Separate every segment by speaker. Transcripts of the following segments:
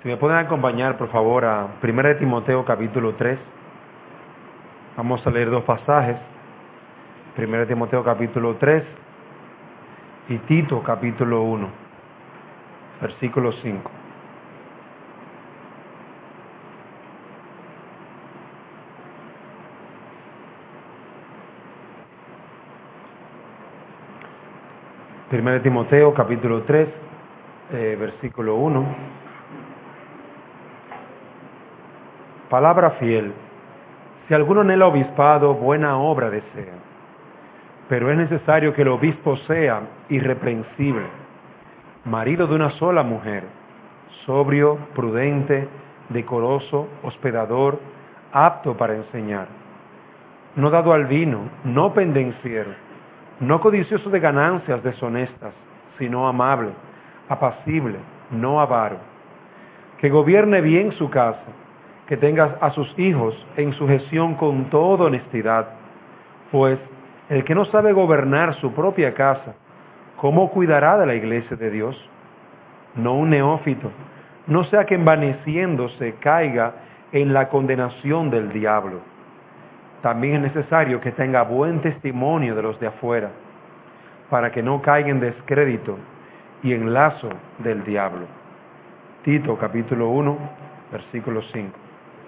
Speaker 1: Si me pueden acompañar, por favor, a 1 de Timoteo capítulo 3. Vamos a leer dos pasajes. 1 de Timoteo capítulo 3 y Tito capítulo 1, versículo 5. Primero de Timoteo capítulo 3, versículo 1. Palabra fiel. Si alguno anhela obispado, buena obra desea. Pero es necesario que el obispo sea irreprensible, marido de una sola mujer, sobrio, prudente, decoroso, hospedador, apto para enseñar, no dado al vino, no pendenciero, no codicioso de ganancias deshonestas, sino amable, apacible, no avaro, que gobierne bien su casa, que tenga a sus hijos en sujeción con toda honestidad, pues el que no sabe gobernar su propia casa, ¿cómo cuidará de la iglesia de Dios? No un neófito, no sea que envaneciéndose caiga en la condenación del diablo. También es necesario que tenga buen testimonio de los de afuera, para que no caiga en descrédito y en lazo del diablo. Tito capítulo 1, versículo 5.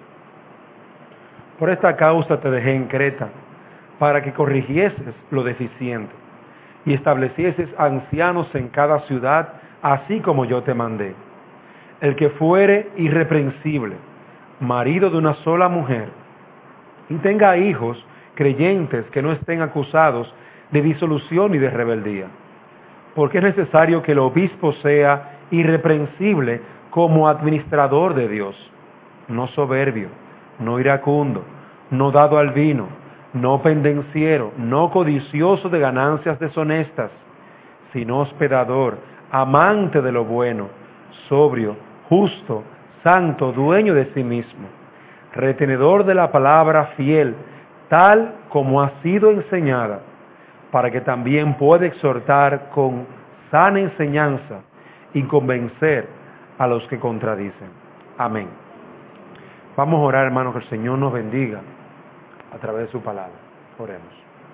Speaker 1: Por esta causa te dejé en Creta, para que corrigieses lo deficiente y establecieses ancianos en cada ciudad, así como yo te mandé. El que fuere irreprensible, marido de una sola mujer, y tenga hijos creyentes que no estén acusados de disolución y de rebeldía, porque es necesario que el obispo sea irreprensible como administrador de Dios, no soberbio, no iracundo, no dado al vino, no pendenciero, no codicioso de ganancias deshonestas, sino hospedador, amante de lo bueno, sobrio, justo, santo, dueño de sí mismo, retenedor de la palabra fiel, tal como ha sido enseñada, para que también pueda exhortar con sana enseñanza y convencer a los que contradicen. Amén. Vamos a orar, hermanos, que el Señor nos bendiga a través de su palabra. Oremos.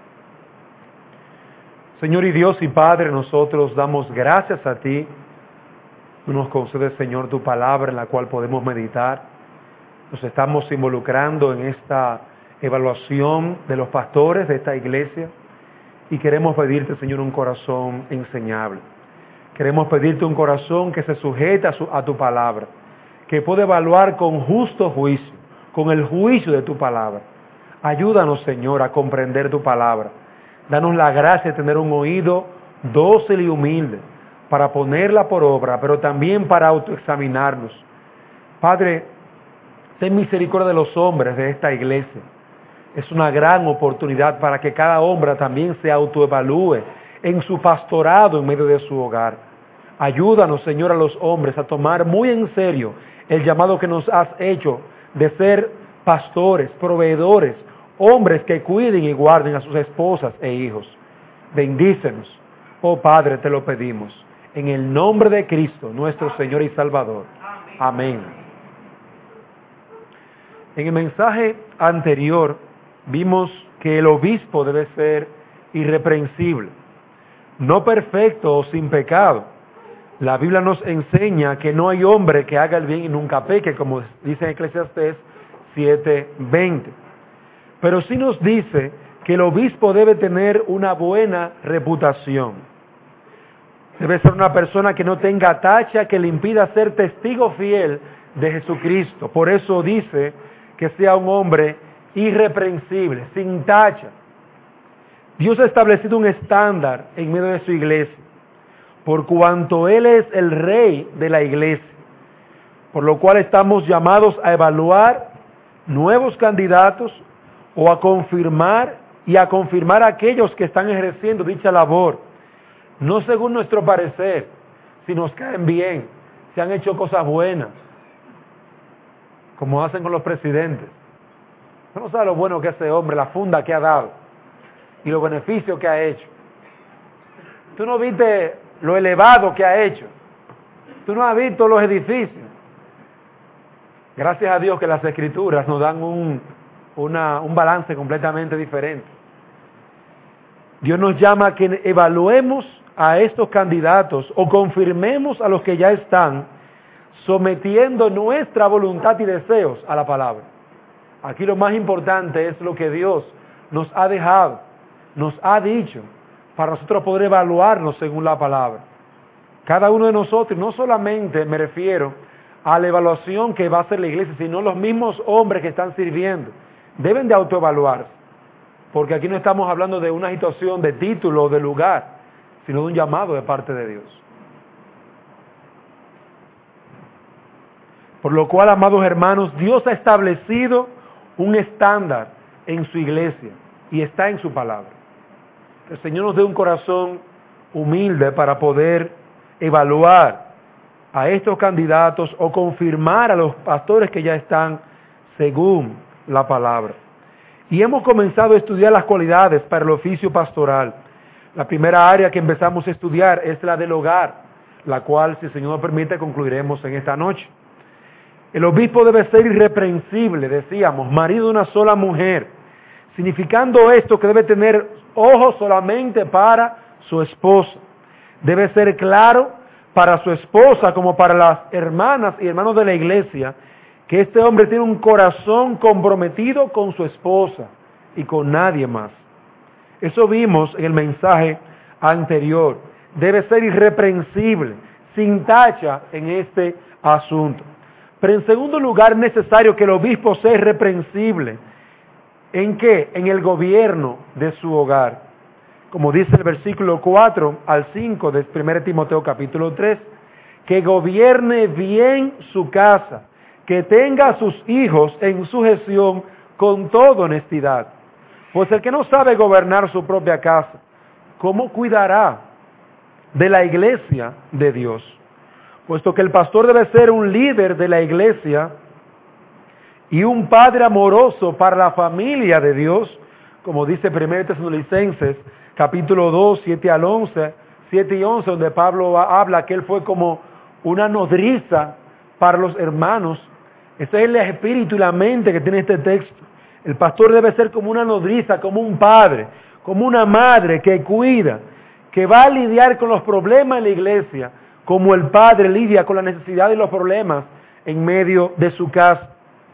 Speaker 1: Señor y Dios y Padre, nosotros damos gracias a ti. Tú nos concedes, Señor, tu palabra en la cual podemos meditar. Nos estamos involucrando en esta evaluación de los pastores de esta iglesia y queremos pedirte, Señor, un corazón enseñable. Queremos pedirte un corazón que se sujeta a tu palabra, que puede evaluar con justo juicio, con el juicio de tu palabra. Ayúdanos, Señor, a comprender tu palabra. Danos la gracia de tener un oído dócil y humilde para ponerla por obra, pero también para autoexaminarnos. Padre, ten misericordia de los hombres de esta iglesia. Es una gran oportunidad para que cada hombre también se autoevalúe en su pastorado en medio de su hogar. Ayúdanos, Señor, a los hombres a tomar muy en serio el llamado que nos has hecho de ser pastores, proveedores, hombres que cuiden y guarden a sus esposas e hijos. Bendícenos, oh Padre, te lo pedimos, en el nombre de Cristo, nuestro Señor y Salvador. Amén. En el mensaje anterior vimos que el obispo debe ser irreprensible, no perfecto o sin pecado. La Biblia nos enseña que no hay hombre que haga el bien y nunca peque, como dice en Eclesiastés 7:20. Pero sí nos dice que el obispo debe tener una buena reputación. Debe ser una persona que no tenga tacha que le impida ser testigo fiel de Jesucristo. Por eso dice que sea un hombre irreprensible, sin tacha. Dios ha establecido un estándar en medio de su iglesia, por cuanto Él es el rey de la iglesia, por lo cual estamos llamados a evaluar nuevos candidatos o a confirmar a aquellos que están ejerciendo dicha labor, no según nuestro parecer, si nos caen bien, si han hecho cosas buenas, como hacen con los presidentes. Usted no sabe lo bueno que ese hombre, la funda que ha dado y los beneficios que ha hecho. Tú no viste lo elevado que ha hecho. Tú no has visto los edificios. Gracias a Dios que las Escrituras nos dan un balance completamente diferente. Dios nos llama a que evaluemos a estos candidatos o confirmemos a los que ya están, sometiendo nuestra voluntad y deseos a la palabra. Aquí lo más importante es lo que Dios nos ha dejado, nos ha dicho, para nosotros poder evaluarnos según la palabra. Cada uno de nosotros, no solamente me refiero a la evaluación que va a hacer la iglesia, sino los mismos hombres que están sirviendo, deben de autoevaluarse, porque aquí no estamos hablando de una situación de título o de lugar, sino de un llamado de parte de Dios. Por lo cual, amados hermanos, Dios ha establecido un estándar en su iglesia y está en su palabra. Que el Señor nos dé un corazón humilde para poder evaluar a estos candidatos o confirmar a los pastores que ya están según la palabra. Y hemos comenzado a estudiar las cualidades para el oficio pastoral. La primera área que empezamos a estudiar es la del hogar, la cual, si el Señor nos permite, concluiremos en esta noche. El obispo debe ser irreprensible, decíamos, marido de una sola mujer, significando esto que debe tener ojos solamente para su esposa. Debe ser claro para su esposa como para las hermanas y hermanos de la iglesia, que este hombre tiene un corazón comprometido con su esposa y con nadie más. Eso vimos en el mensaje anterior. Debe ser irreprensible, sin tacha en este asunto. Pero en segundo lugar es necesario que el obispo sea irreprensible. ¿En qué? En el gobierno de su hogar. Como dice el versículo 4 al 5 de 1 Timoteo capítulo 3, que gobierne bien su casa, que tenga a sus hijos en sujeción con toda honestidad. Pues el que no sabe gobernar su propia casa, ¿cómo cuidará de la iglesia de Dios? Puesto que el pastor debe ser un líder de la iglesia y un padre amoroso para la familia de Dios, como dice 1 Tesalonicenses, capítulo 2, 7 y 11, donde Pablo habla que él fue como una nodriza para los hermanos. Ese es el espíritu y la mente que tiene este texto. El pastor debe ser como una nodriza, como un padre, como una madre que cuida, que va a lidiar con los problemas en la iglesia, como el padre lidia con la necesidad y los problemas en medio de su casa.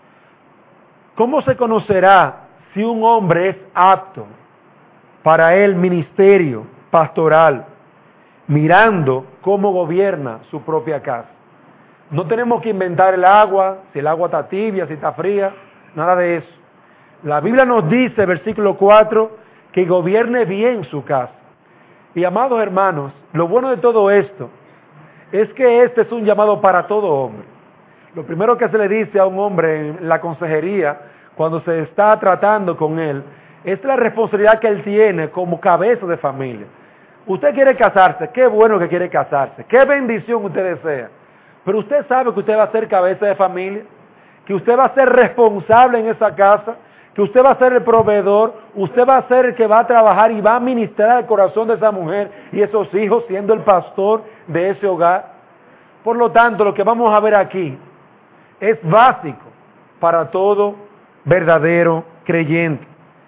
Speaker 1: ¿Cómo se conocerá si un hombre es apto para el ministerio pastoral? Mirando cómo gobierna su propia casa. No tenemos que inventar el agua, si el agua está tibia, si está fría, nada de eso. La Biblia nos dice, versículo 4, que gobierne bien su casa. Y amados hermanos, lo bueno de todo esto es que este es un llamado para todo hombre. Lo primero que se le dice a un hombre en la consejería, cuando se está tratando con él, es la responsabilidad que él tiene como cabeza de familia. Usted quiere casarse, qué bueno que quiere casarse, qué bendición usted desea. Pero usted sabe que usted va a ser cabeza de familia, que usted va a ser responsable en esa casa, que usted va a ser el proveedor, usted va a ser el que va a trabajar y va a ministrar el corazón de esa mujer y esos hijos siendo el pastor de ese hogar. Por lo tanto, lo que vamos a ver aquí es básico para todo verdadero creyente.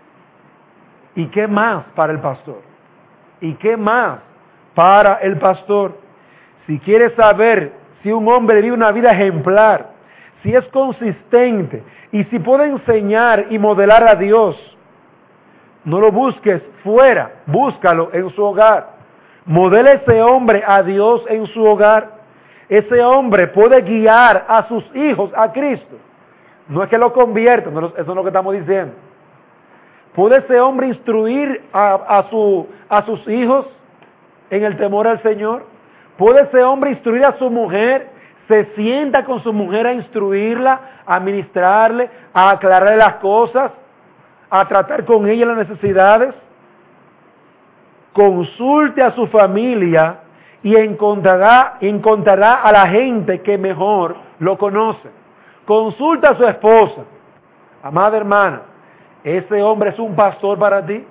Speaker 1: ¿Y qué más para el pastor? ¿Y qué más para el pastor? Si quiere saber si un hombre vive una vida ejemplar, si es consistente y si puede enseñar y modelar a Dios, no lo busques fuera, búscalo en su hogar. Modela ese hombre a Dios en su hogar. Ese hombre puede guiar a sus hijos a Cristo. No es que lo convierta, eso es lo que estamos diciendo. ¿Puede ese hombre instruir a sus hijos en el temor al Señor? ¿Puede ese hombre instruir a su mujer? ¿Se sienta con su mujer a instruirla, a ministrarle, a aclararle las cosas, a tratar con ella las necesidades? Consulte a su familia y encontrará a la gente que mejor lo conoce. Consulta a su esposa. Amada hermana, ¿ese hombre es un pastor para ti?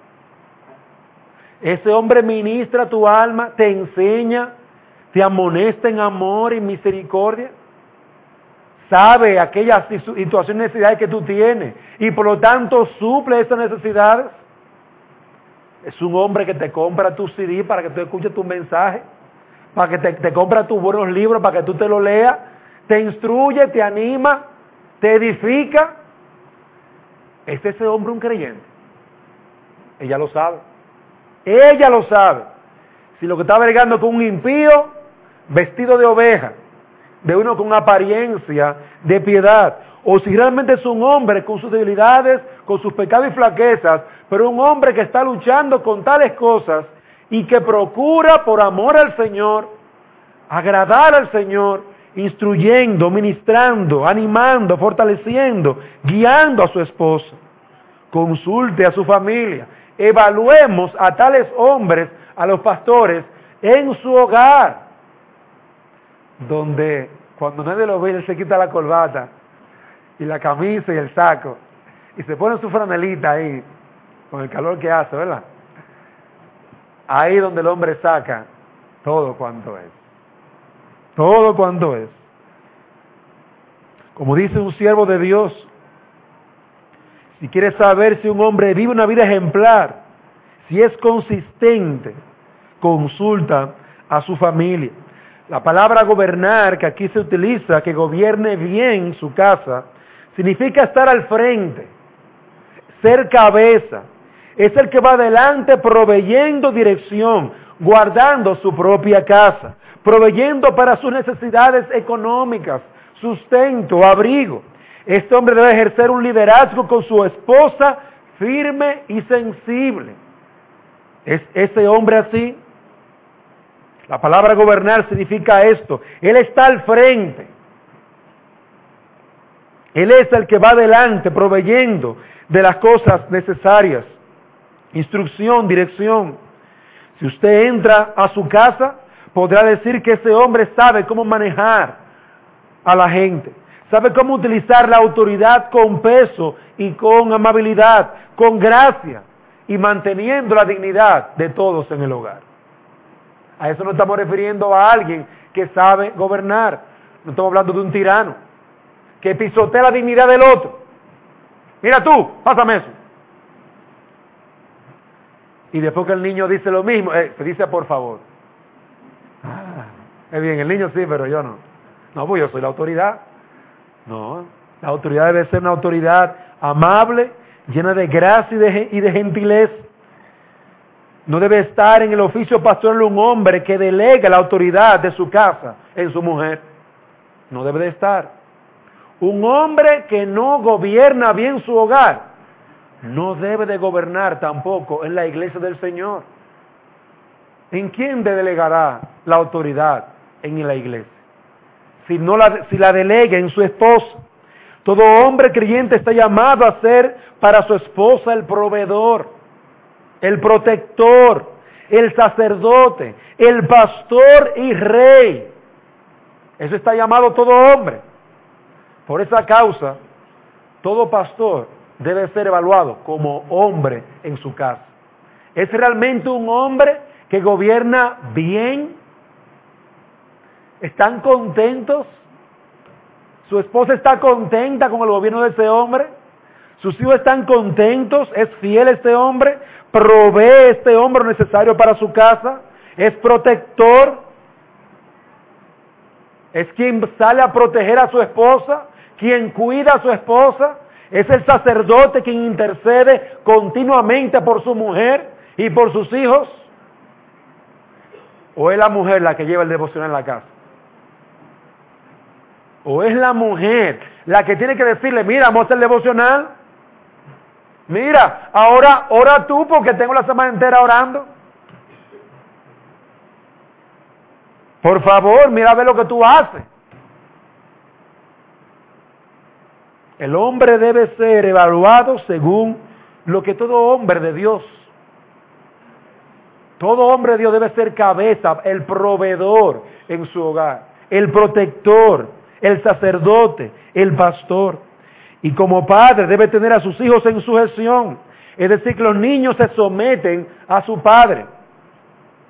Speaker 1: ¿Ese hombre ministra tu alma, te enseña, te amonesta en amor y misericordia? sabe aquellas situaciones, necesidades que tú tienes y por lo tanto suple esas necesidades. Es un hombre que te compra tu CD para que tú escuches tu mensaje, para que te compra tus buenos libros, para que tú te lo leas, te instruye, te anima, te edifica. ¿Es ese hombre un creyente? Ella lo sabe. Ella lo sabe. Si lo que está bregando con un impío, vestido de oveja, de uno con apariencia de piedad, o si realmente es un hombre con sus debilidades, con sus pecados y flaquezas, pero un hombre que está luchando con tales cosas y que procura por amor al Señor, agradar al Señor, instruyendo, ministrando, animando, fortaleciendo, guiando a su esposa. Consulte a su familia. Evaluemos a tales hombres, a los pastores, en su hogar, donde cuando nadie lo ve, él se quita la corbata y la camisa y el saco y se pone su franelita ahí, con el calor que hace, ¿verdad? Ahí donde el hombre saca todo cuanto es. Todo cuanto es. Como dice un siervo de Dios, si quieres saber si un hombre vive una vida ejemplar, si es consistente, consulta a su familia. La palabra gobernar, que aquí se utiliza, que gobierne bien su casa, significa estar al frente, ser cabeza. Es el que va adelante proveyendo dirección, guardando su propia casa, proveyendo para sus necesidades económicas, sustento, abrigo. Este hombre debe ejercer un liderazgo con su esposa firme y sensible. ¿Es ese hombre así? La palabra gobernar significa esto. Él está al frente. Él es el que va adelante proveyendo de las cosas necesarias. Instrucción, dirección. Si usted entra a su casa, podrá decir que ese hombre sabe cómo manejar a la gente. Sabe cómo utilizar la autoridad con peso y con amabilidad, con gracia y manteniendo la dignidad de todos en el hogar. A eso no estamos refiriendo a alguien que sabe gobernar. No estamos hablando de un tirano que pisotea la dignidad del otro. Mira tú, pásame eso. Y después que el niño dice lo mismo, se dice por favor. Es bien, el niño sí, pero yo no. No, pues yo soy la autoridad. No, la autoridad debe ser una autoridad amable, llena de gracia y de gentileza. No debe estar en el oficio pastoral un hombre que delega la autoridad de su casa en su mujer. No debe de estar. Un hombre que no gobierna bien su hogar, no debe de gobernar tampoco en la iglesia del Señor. ¿En quién delegará la autoridad en la iglesia? Si la delega en su esposa. Todo hombre creyente está llamado a ser para su esposa el proveedor, el protector, el sacerdote, el pastor y rey. Eso está llamado todo hombre. Por esa causa, todo pastor debe ser evaluado como hombre en su casa. ¿Es realmente un hombre que gobierna bien? ¿Están contentos? ¿Su esposa está contenta con el gobierno de ese hombre? ¿Sus hijos están contentos? ¿Es fiel este hombre? ¿Provee este hombre lo necesario para su casa? ¿Es protector? ¿Es quien sale a proteger a su esposa? ¿Quien cuida a su esposa? ¿Es el sacerdote quien intercede continuamente por su mujer y por sus hijos? ¿O es la mujer la que lleva el devocional en la casa? ¿O es la mujer la que tiene que decirle, mira, vamos a hacer el devocional? Mira, ahora ora tú porque tengo la semana entera orando. Por favor, mira a ver lo que tú haces. El hombre debe ser evaluado según lo que todo hombre de Dios. Todo hombre de Dios debe ser cabeza, el proveedor en su hogar, el protector, el sacerdote, el pastor. Y como padre debe tener a sus hijos en sujeción. Es decir, que los niños se someten a su padre.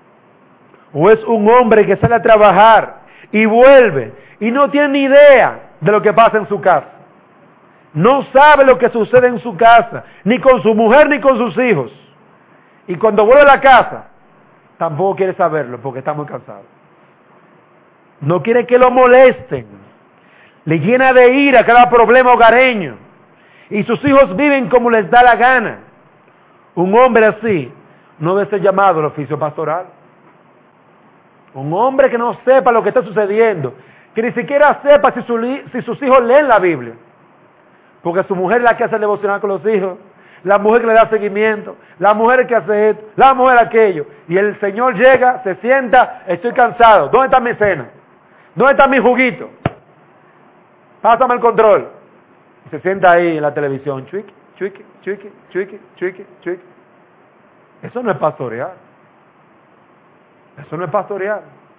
Speaker 1: O es un hombre que sale a trabajar y vuelve y no tiene ni idea de lo que pasa en su casa. No sabe lo que sucede en su casa, ni con su mujer ni con sus hijos. Y cuando vuelve a la casa, tampoco quiere saberlo porque está muy cansado. No quiere que lo molesten. Le llena de ira cada problema hogareño. Y sus hijos viven como les da la gana. Un hombre así no debe ser llamado al oficio pastoral. Un hombre que no sepa lo que está sucediendo, que ni siquiera sepa si sus hijos leen la Biblia. Porque su mujer es la que hace el devocional con los hijos, la mujer que le da seguimiento, la mujer que hace esto, la mujer aquello. Y el Señor llega, se sienta, estoy cansado. ¿Dónde está mi cena? ¿Dónde está mi juguito? Pásame el control. Y se sienta ahí en la televisión. Chuiqui, chuiqui, chuiqui, chuiqui, chuiqui, chuiqui. Eso no es pastorear. Eso no es pastorear.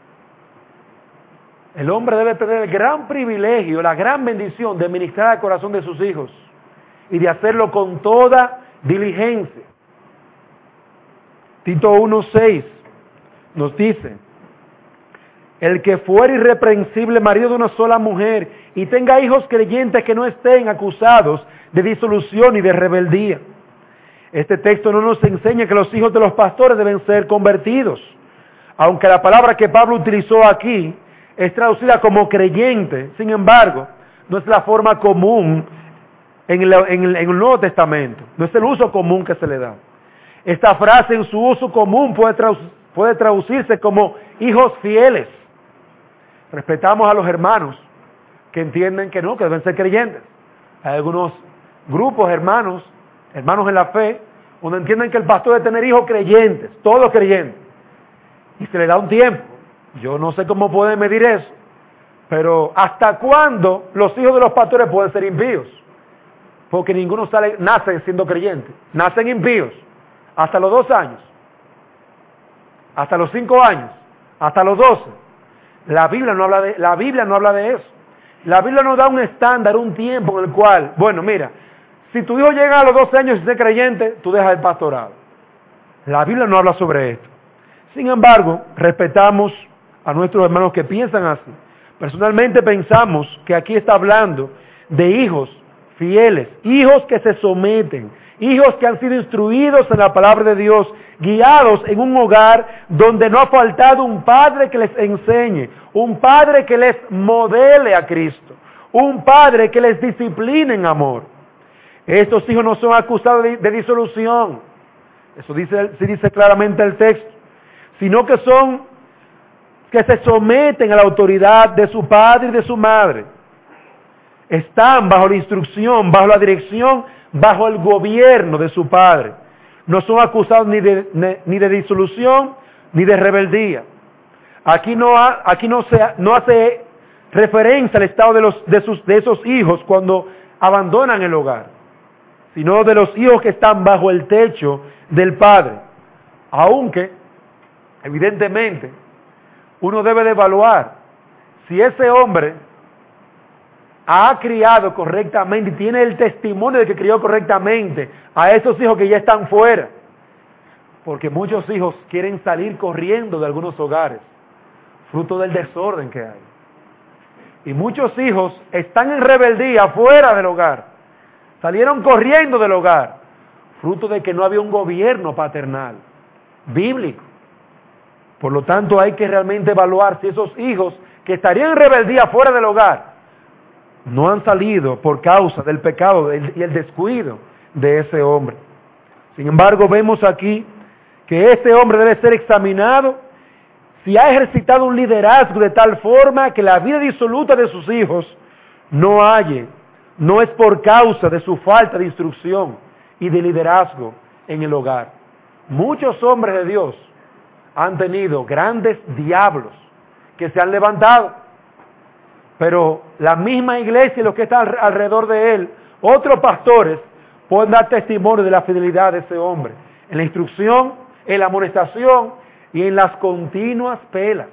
Speaker 1: El hombre debe tener el gran privilegio, la gran bendición de ministrar al corazón de sus hijos y de hacerlo con toda diligencia. Tito 1:6 nos dice: el que fuere irreprensible marido de una sola mujer y tenga hijos creyentes que no estén acusados de disolución y de rebeldía. Este texto no nos enseña que los hijos de los pastores deben ser convertidos, aunque la palabra que Pablo utilizó aquí es traducida como creyente. Sin embargo, no es la forma común en el Nuevo Testamento. No es el uso común que se le da. Esta frase en su uso común puede traducirse como hijos fieles. Respetamos a los hermanos que entienden que no, que deben ser creyentes. Hay algunos grupos hermanos en la fe, donde entienden que el pastor debe tener hijos creyentes, todos creyentes. Y se le da un tiempo. Yo no sé cómo pueden medir eso, pero ¿hasta cuándo los hijos de los pastores pueden ser impíos? Porque ninguno nace siendo creyente. Nacen impíos hasta los 2 años, hasta los 5 años, hasta los 12. La Biblia no habla de eso. La Biblia nos da un estándar, un tiempo en el cual, bueno, mira, si tu hijo llega a los 12 años y es creyente, tú dejas el pastorado. La Biblia no habla sobre esto. Sin embargo, respetamos a nuestros hermanos que piensan así. Personalmente pensamos que aquí está hablando de hijos fieles, hijos que se someten, hijos que han sido instruidos en la palabra de Dios, guiados en un hogar donde no ha faltado un padre que les enseñe, un padre que les modele a Cristo, un padre que les discipline en amor. Estos hijos no son acusados de disolución, eso dice claramente el texto, sino que se someten a la autoridad de su padre y de su madre. Están bajo la instrucción, bajo la dirección, bajo el gobierno de su padre. No son acusados ni de disolución ni de rebeldía. Aquí no hace referencia al estado de esos hijos cuando abandonan el hogar, sino de los hijos que están bajo el techo del padre. Aunque, evidentemente, uno debe de evaluar si ese hombre ha criado correctamente y tiene el testimonio de que crió correctamente a esos hijos que ya están fuera. Porque muchos hijos quieren salir corriendo de algunos hogares, fruto del desorden que hay. Y muchos hijos están en rebeldía fuera del hogar. Salieron corriendo del hogar, fruto de que no había un gobierno paternal, bíblico. Por lo tanto, hay que realmente evaluar si esos hijos que estarían en rebeldía fuera del hogar no han salido por causa del pecado y el descuido de ese hombre. Sin embargo, vemos aquí que este hombre debe ser examinado si ha ejercitado un liderazgo de tal forma que la vida disoluta de sus hijos no es por causa de su falta de instrucción y de liderazgo en el hogar. Muchos hombres de Dios han tenido grandes diablos que se han levantado, pero la misma iglesia y los que están alrededor de él, otros pastores, pueden dar testimonio de la fidelidad de ese hombre, en la instrucción, en la amonestación y en las continuas pelas.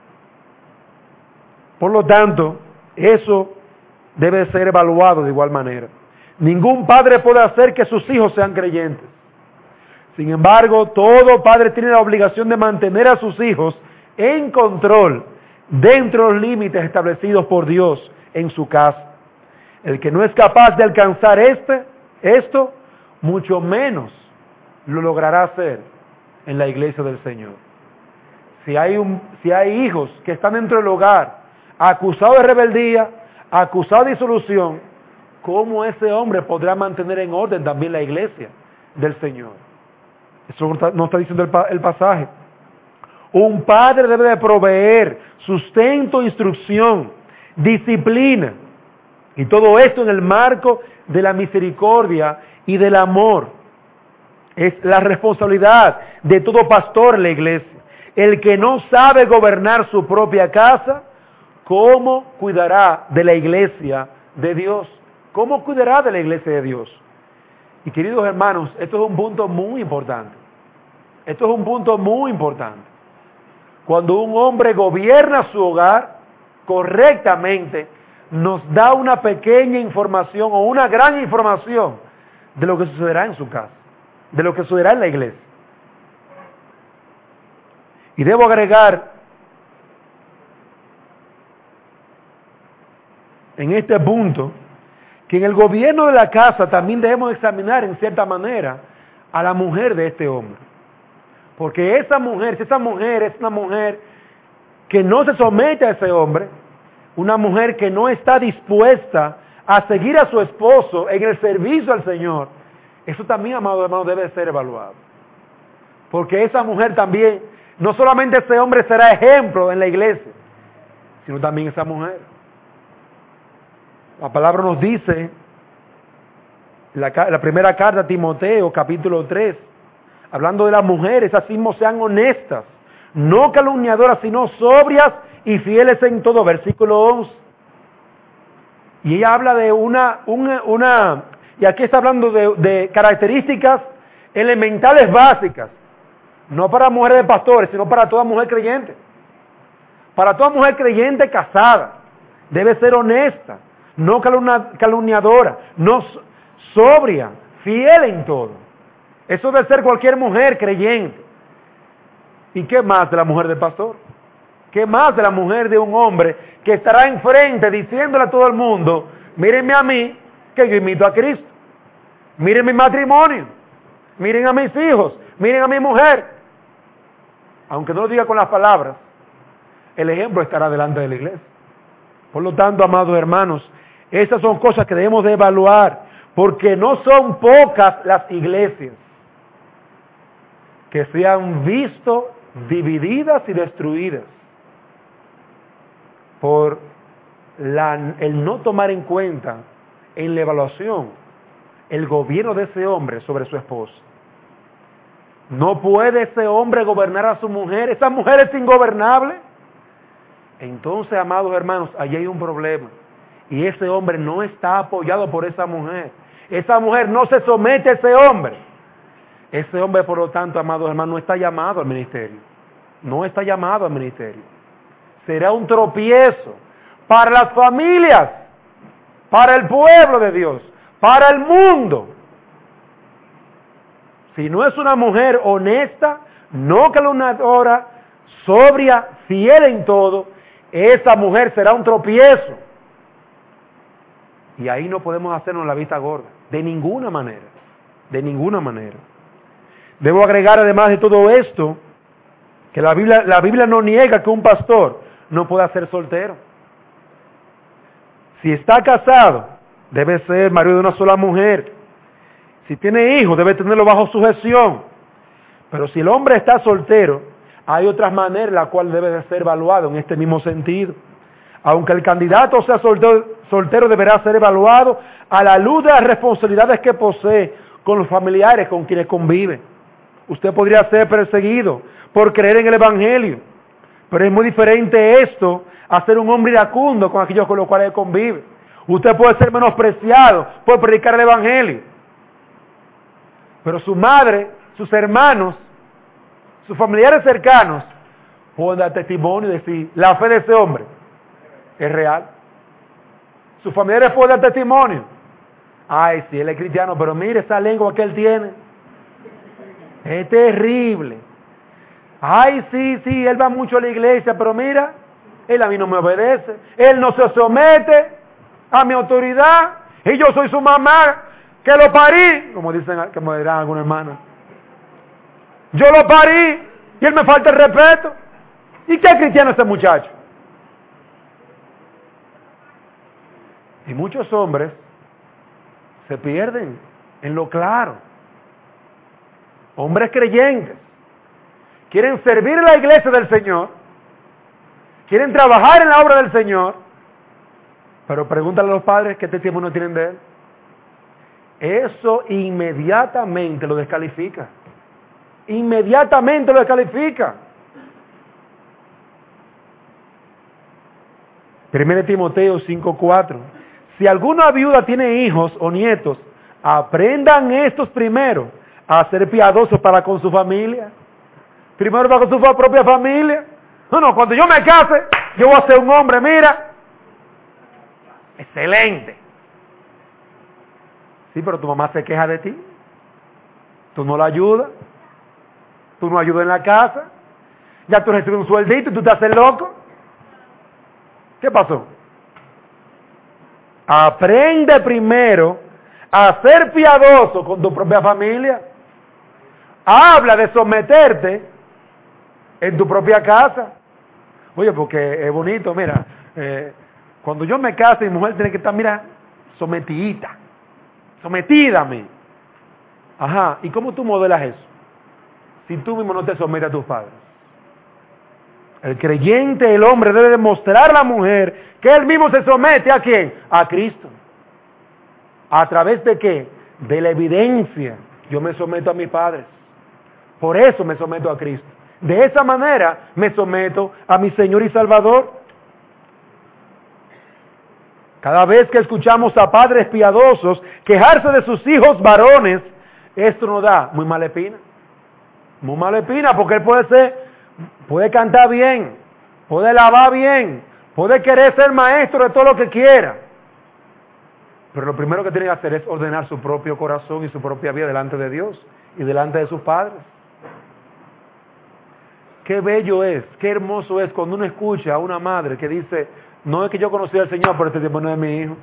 Speaker 1: Por lo tanto, eso debe ser evaluado de igual manera. Ningún padre puede hacer que sus hijos sean creyentes. Sin embargo, todo padre tiene la obligación de mantener a sus hijos en control dentro de los límites establecidos por Dios en su casa. El que no es capaz de alcanzar esto, mucho menos lo logrará hacer en la iglesia del Señor. Si hay hijos que están dentro del hogar, acusados de rebeldía, acusados de disolución, ¿cómo ese hombre podrá mantener en orden también la iglesia del Señor? Eso no está diciendo el pasaje. Un padre debe de proveer sustento, instrucción, disciplina, y todo esto en el marco de la misericordia y del amor. Es la responsabilidad de todo pastor en la iglesia. El que no sabe gobernar su propia casa, ¿cómo cuidará de la iglesia de Dios? ¿Cómo cuidará de la iglesia de Dios? Y queridos hermanos, esto es un punto muy importante. Esto es un punto muy importante. Cuando un hombre gobierna su hogar correctamente, nos da una pequeña información o una gran información de lo que sucederá en su casa, de lo que sucederá en la iglesia. Y debo agregar en este punto que en el gobierno de la casa también debemos examinar en cierta manera a la mujer de este hombre. Porque esa mujer, si esa mujer es una mujer que no se somete a ese hombre, una mujer que no está dispuesta a seguir a su esposo en el servicio al Señor, eso también, amados hermanos, debe ser evaluado. Porque esa mujer también, no solamente ese hombre será ejemplo en la iglesia, sino también esa mujer. La palabra nos dice, la primera carta a Timoteo, capítulo 3, hablando de las mujeres, así mismo sean honestas, no calumniadoras, sino sobrias y fieles en todo, versículo 11. Y ella habla de y aquí está hablando de características elementales básicas, no para mujeres de pastores, sino para toda mujer creyente. Para toda mujer creyente casada, debe ser honesta, no calumniadora, no sobria, fiel en todo. Eso debe ser cualquier mujer creyente. ¿Y qué más de la mujer del pastor? ¿Qué más de la mujer de un hombre que estará enfrente diciéndole a todo el mundo, mírenme a mí, que yo imito a Cristo? Miren mi matrimonio, miren a mis hijos, miren a mi mujer. Aunque no lo diga con las palabras, el ejemplo estará delante de la iglesia. Por lo tanto, amados hermanos, estas son cosas que debemos de evaluar, porque no son pocas las iglesias que se han visto divididas y destruidas por el no tomar en cuenta en la evaluación el gobierno de ese hombre sobre su esposa. No puede ese hombre gobernar a su mujer, esa mujer es ingobernable. Entonces, amados hermanos, allí hay un problema. Y ese hombre no está apoyado por esa mujer. Esa mujer no se somete a ese hombre. Ese hombre, por lo tanto, amados hermanos, no está llamado al ministerio. No está llamado al ministerio. Será un tropiezo para las familias, para el pueblo de Dios, para el mundo. Si no es una mujer honesta, no calumniadora, sobria, fiel en todo, esa mujer será un tropiezo. Y ahí no podemos hacernos la vista gorda, de ninguna manera, de ninguna manera. Debo agregar además de todo esto, que la Biblia no niega que un pastor no pueda ser soltero. Si está casado, debe ser marido de una sola mujer. Si tiene hijos, debe tenerlo bajo sujeción. Pero si el hombre está soltero, hay otras maneras en las cuales debe de ser evaluado en este mismo sentido. Aunque el candidato sea soltero, deberá ser evaluado a la luz de las responsabilidades que posee con los familiares con quienes convive. Usted podría ser perseguido por creer en el Evangelio, pero es muy diferente esto a ser un hombre iracundo con aquellos con los cuales convive. Usted puede ser menospreciado por predicar el Evangelio, pero su madre, sus hermanos, sus familiares cercanos pueden dar testimonio y decir, la fe de ese hombre es real. Sus familiares pueden dar testimonio. Ay, sí, él es cristiano, pero mire esa lengua que él tiene. Es terrible. Ay, sí, él va mucho a la iglesia, pero mira, él a mí no me obedece. Él no se somete. a mi autoridad, y yo soy su mamá, que lo parí, como dicen, como dirán algunas hermanas. Yo lo parí, y él me falta el respeto. ¿Y qué cristiano es este muchacho? Y muchos hombres se pierden en lo claro. Hombres creyentes quieren servir en la iglesia del Señor, quieren trabajar en la obra del Señor, pero pregúntale a los padres qué tiempo no tienen de Él. Eso inmediatamente lo descalifica. Inmediatamente lo descalifica. 1 Timoteo 5:4. Si alguna viuda tiene hijos o nietos, aprendan estos primero a ser piadosos para con su familia. Primero para con su propia familia. No, cuando yo me case, yo voy a ser un hombre, mira. Excelente. Sí, pero tu mamá se queja de ti. Tú no la ayudas. Tú no ayudas en la casa. Ya tú recibes un sueldito y tú te haces loco. ¿Qué pasó? Aprende primero a ser piadoso con tu propia familia. Habla de someterte en tu propia casa. Oye, porque es bonito, mira, cuando yo me case, mi mujer tiene que estar, mira, sometida a mí. Ajá, ¿y cómo tú modelas eso? Si tú mismo no te sometes a tus padres. El creyente, el hombre, debe demostrar a la mujer que él mismo se somete ¿a quién? A Cristo. ¿A través de qué? De la evidencia. Yo me someto a mis padres. Por eso me someto a Cristo. De esa manera me someto a mi Señor y Salvador. Cada vez que escuchamos a padres piadosos quejarse de sus hijos varones, esto nos da muy mala espina. Muy mala espina, porque él puede cantar bien, puede lavar bien, puede querer ser maestro de todo lo que quiera. Pero lo primero que tiene que hacer es ordenar su propio corazón y su propia vida delante de Dios y delante de sus padres. Qué bello es, qué hermoso es cuando uno escucha a una madre que dice, no es que yo conocí al Señor, pero este tiempo no es mi hijo.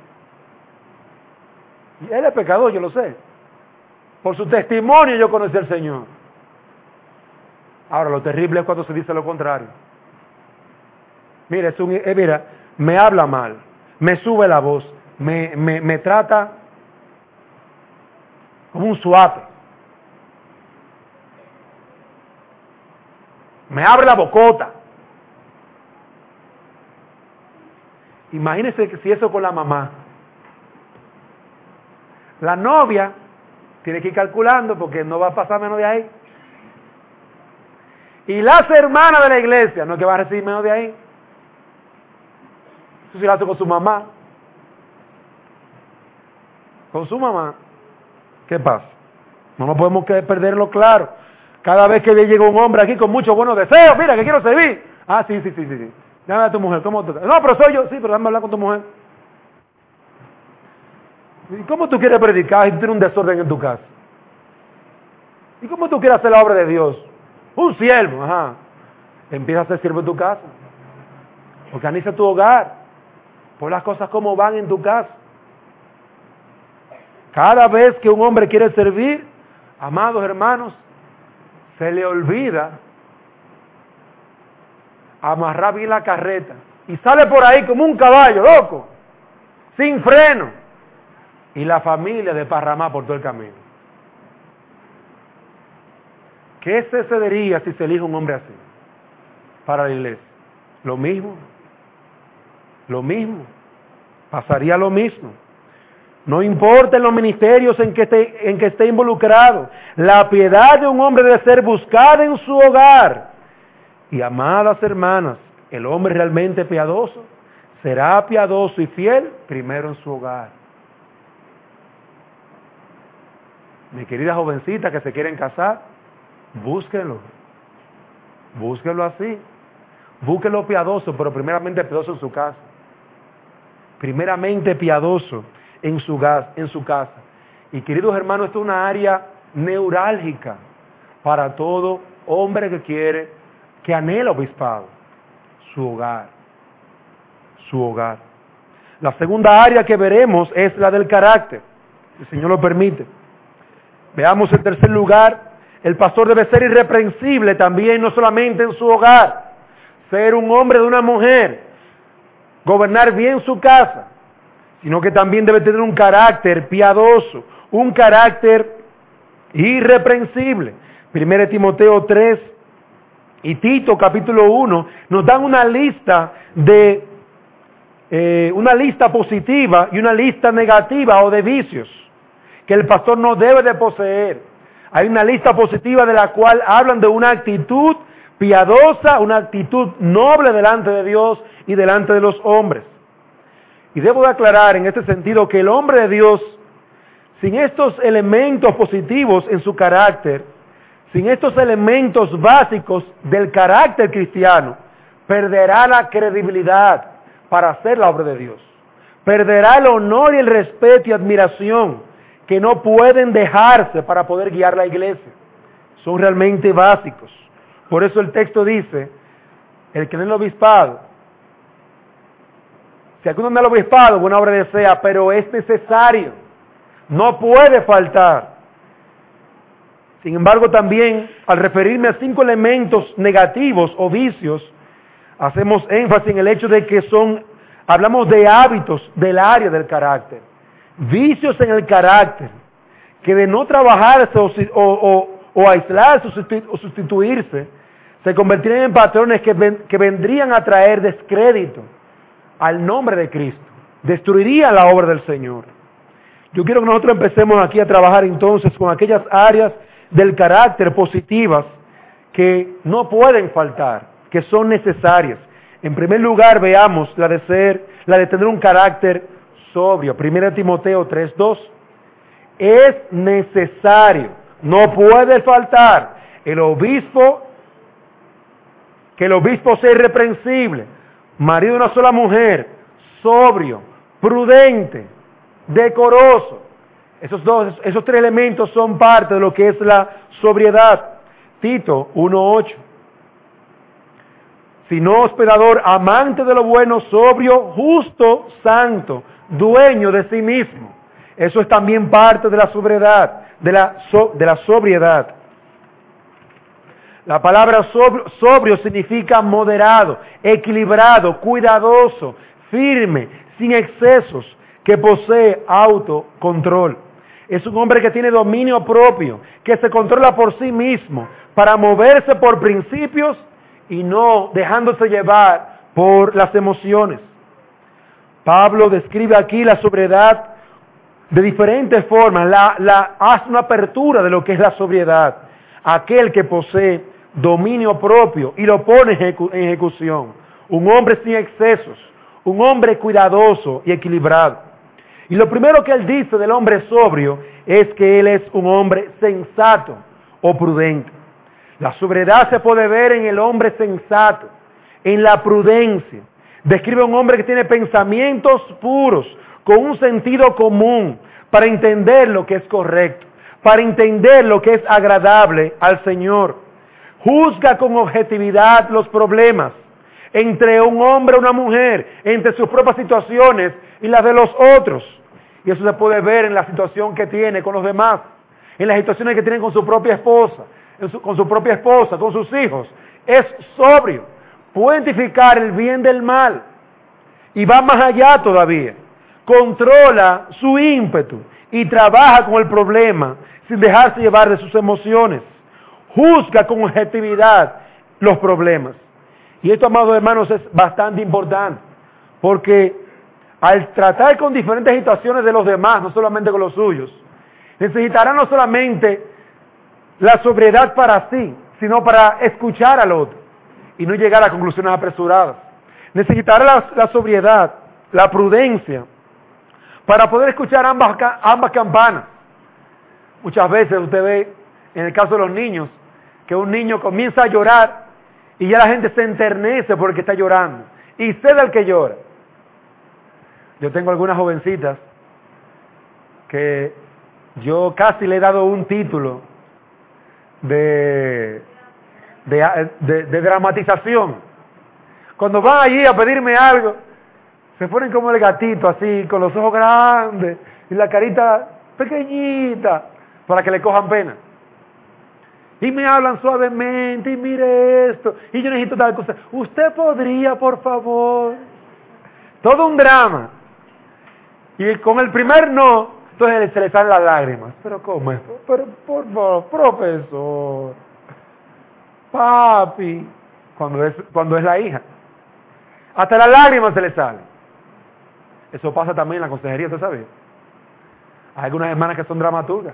Speaker 1: Y él es pecador, yo lo sé. Por su testimonio yo conocí al Señor. Ahora, lo terrible es cuando se dice lo contrario. Mira, mira, me habla mal, me sube la voz, me trata como un suave. Me abre la bocota. Imagínense que si eso con la mamá. La novia tiene que ir calculando porque no va a pasar menos de ahí. Y las hermanas de la iglesia no es que van a recibir menos de ahí. Eso sí lo hace con su mamá. Con su mamá. ¿Qué pasa? No nos podemos perderlo claro. Cada vez que llega un hombre aquí con muchos buenos deseos, mira que quiero servir. Ah, sí. Dame a tu mujer, ¿cómo tú? No, pero soy yo, sí, pero dame a hablar con tu mujer. ¿Y cómo tú quieres predicar si tú tienes un desorden en tu casa? ¿Y cómo tú quieres hacer la obra de Dios? Un siervo, ajá. Empieza a ser siervo en tu casa. Organiza tu hogar. Pon las cosas como van en tu casa. Cada vez que un hombre quiere servir, amados hermanos, se le olvida amarrar bien la carreta y sale por ahí como un caballo loco, sin freno, y la familia desparramada por todo el camino. ¿Qué se sucedería si se elige un hombre así para la iglesia? Lo mismo, pasaría lo mismo. No importa en los ministerios en que esté involucrado, la piedad de un hombre debe ser buscada en su hogar. Y amadas hermanas, el hombre realmente piadoso será piadoso y fiel primero en su hogar. Mi querida jovencita que se quieren casar, búsquenlo así. Búsquenlo piadoso, pero primeramente piadoso en su casa. Primeramente piadoso en su casa. Y queridos hermanos, esto es una área neurálgica para todo hombre que anhela obispado. Su hogar. La segunda área que veremos es la del carácter, si el Señor lo permite. Veamos en tercer lugar, el pastor debe ser irreprensible también, no solamente en su hogar, ser un hombre de una mujer, gobernar bien su casa, sino que también debe tener un carácter piadoso, un carácter irreprensible. 1 Timoteo 3 y Tito capítulo 1 nos dan una lista positiva y una lista negativa o de vicios que el pastor no debe de poseer. Hay una lista positiva de la cual hablan de una actitud piadosa, una actitud noble delante de Dios y delante de los hombres. Y debo de aclarar en este sentido que el hombre de Dios, sin estos elementos positivos en su carácter, sin estos elementos básicos del carácter cristiano, perderá la credibilidad para hacer la obra de Dios. Perderá el honor y el respeto y admiración que no pueden dejarse para poder guiar la iglesia. Son realmente básicos. Por eso el texto dice, el que en el obispado, si alguno anda al obispado, buena obra desea, pero es necesario, no puede faltar. Sin embargo, también, al referirme a 5 elementos negativos o vicios, hacemos énfasis en el hecho de que hablamos de hábitos del área del carácter. Vicios en el carácter, que de no trabajarse o aislarse o sustituirse, se convertirían en patrones que vendrían a traer descrédito al nombre de Cristo. Destruirían la obra del Señor. Yo quiero que nosotros empecemos aquí a trabajar entonces con aquellas áreas del carácter positivas que no pueden faltar, que son necesarias. En primer lugar, veamos la de tener un carácter sobrio. 1 Timoteo 3:2. Es necesario, no puede faltar que el obispo sea irreprensible, marido de una sola mujer, sobrio, prudente, decoroso. Esos 3 elementos son parte de lo que es la sobriedad. Tito 1:8. Sino hospedador, amante de lo bueno, sobrio, justo, santo, dueño de sí mismo. Eso es también parte de la sobriedad, de la sobriedad. La palabra sobrio significa moderado, equilibrado, cuidadoso, firme, sin excesos, que posee autocontrol. Es un hombre que tiene dominio propio, que se controla por sí mismo para moverse por principios y no dejándose llevar por las emociones. Pablo describe aquí la sobriedad de diferentes formas, hace una apertura de lo que es la sobriedad. Aquel que posee dominio propio y lo pone en ejecución. Un hombre sin excesos, un hombre cuidadoso y equilibrado. Y lo primero que él dice del hombre sobrio es que él es un hombre sensato o prudente. La sobriedad se puede ver en el hombre sensato, en la prudencia. Describe a un hombre que tiene pensamientos puros, con un sentido común, para entender lo que es correcto, para entender lo que es agradable al Señor. Juzga con objetividad los problemas entre un hombre y una mujer, entre sus propias situaciones y las de los otros. Y eso se puede ver en la situación que tiene con los demás, en las situaciones que tiene con su propia esposa, con sus hijos. Es sobrio, puede identificar el bien del mal y va más allá todavía. Controla su ímpetu y trabaja con el problema sin dejarse llevar de sus emociones. Juzga con objetividad los problemas. Y esto, amados hermanos, es bastante importante, porque al tratar con diferentes situaciones de los demás, no solamente con los suyos, necesitará no solamente la sobriedad para sí, sino para escuchar al otro y no llegar a conclusiones apresuradas. Necesitará la sobriedad, la prudencia, para poder escuchar ambas campanas. Muchas veces usted ve, en el caso de los niños, que un niño comienza a llorar y ya la gente se enternece porque está llorando y cede al que llora. Yo tengo algunas jovencitas que yo casi le he dado un título de dramatización. Cuando van allí a pedirme algo, Se ponen como el gatito, así, con los ojos grandes y la carita pequeñita, para que le cojan pena. Y me hablan suavemente, y mire esto, y yo necesito tal cosa. ¿Usted podría, por favor? Todo un drama. Y con el primer no, entonces se le salen las lágrimas. ¿Pero cómo es? Pero, por favor, profesor, papi, cuando es la hija. Hasta las lágrimas se le salen. Eso pasa también en la consejería, ¿tú sabes? Hay algunas hermanas que son dramaturgas.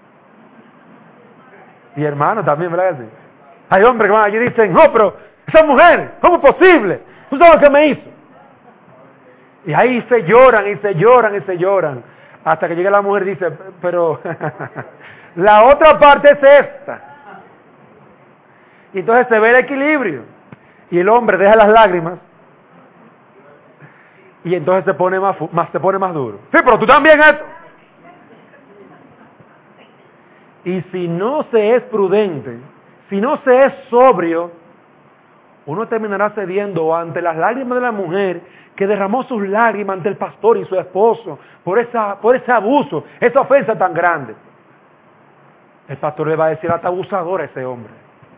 Speaker 1: Y hermanos también, ¿verdad? Hay hombres que van allí y dicen, no, pero esa mujer, ¿cómo es posible? ¿Tú sabes lo que me hizo? Y ahí se lloran, y se lloran, y se lloran. Hasta que llega la mujer y dice, pero la otra parte es esta. Y entonces se ve el equilibrio. Y el hombre deja las lágrimas. Y entonces se pone más duro. Sí, pero tú también eso. Y si no se es prudente, si no se es sobrio, uno terminará cediendo ante las lágrimas de la mujer que derramó sus lágrimas ante el pastor y su esposo por ese abuso, esa ofensa tan grande. El pastor le va a decir hasta abusador a ese hombre.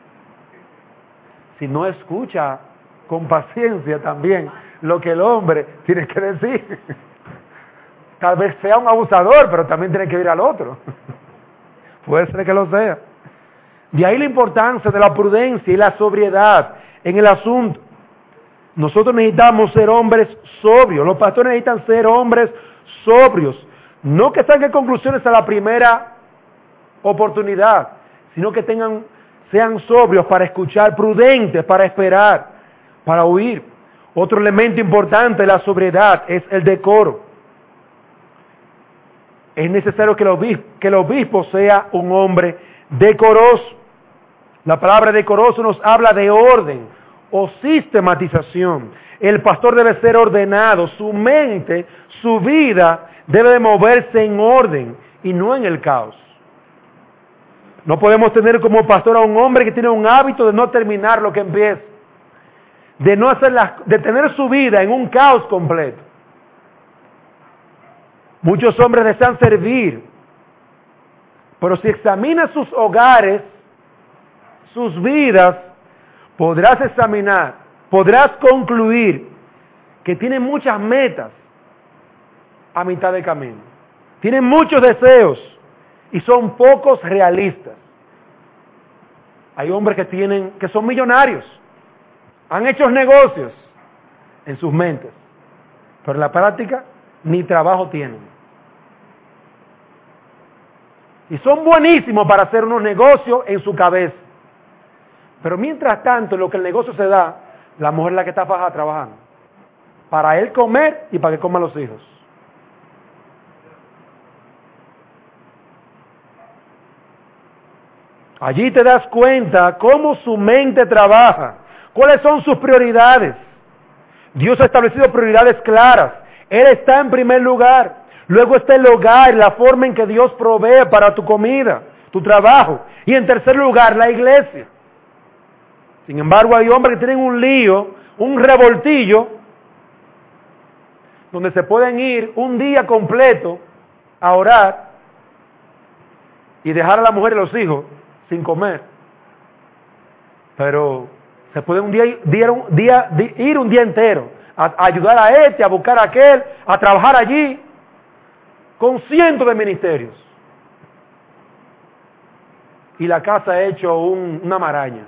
Speaker 1: Si no escucha con paciencia también lo que el hombre tiene que decir. Tal vez sea un abusador, pero también tiene que ir al otro. Puede ser que lo sea. De ahí la importancia de la prudencia y la sobriedad en el asunto. Nosotros necesitamos ser hombres sobrios. Los pastores necesitan ser hombres sobrios. No que saquen conclusiones a la primera oportunidad, sino que sean sobrios para escuchar, prudentes para esperar, para oír. Otro elemento importante de la sobriedad es el decoro. Es necesario que el obispo sea un hombre decoroso. La palabra decoroso nos habla de orden o sistematización. El pastor debe ser ordenado, su mente, su vida debe de moverse en orden y no en el caos. No podemos tener como pastor a un hombre que tiene un hábito de no terminar lo que empieza, de tener su vida en un caos completo. Muchos hombres desean servir, pero si examinas sus hogares, sus vidas, podrás concluir que tienen muchas metas a mitad de camino. Tienen muchos deseos y son pocos realistas. Hay hombres que son millonarios, han hecho negocios en sus mentes, pero en la práctica ni trabajo tienen. Y son buenísimos para hacer unos negocios en su cabeza. Pero mientras tanto, en lo que el negocio se da, la mujer es la que está fajada trabajando. Para él comer y para que coman los hijos. Allí te das cuenta cómo su mente trabaja, cuáles son sus prioridades. Dios ha establecido prioridades claras. Él está en primer lugar. Luego está el hogar, la forma en que Dios provee para tu comida, tu trabajo. Y en tercer lugar, la iglesia. Sin embargo, hay hombres que tienen un lío, un revoltillo, donde se pueden ir un día completo a orar y dejar a la mujer y los hijos sin comer. Pero se puede ir un día entero a ayudar a este, a buscar a aquel, a trabajar allí, con cientos de ministerios. Y la casa ha hecho una maraña.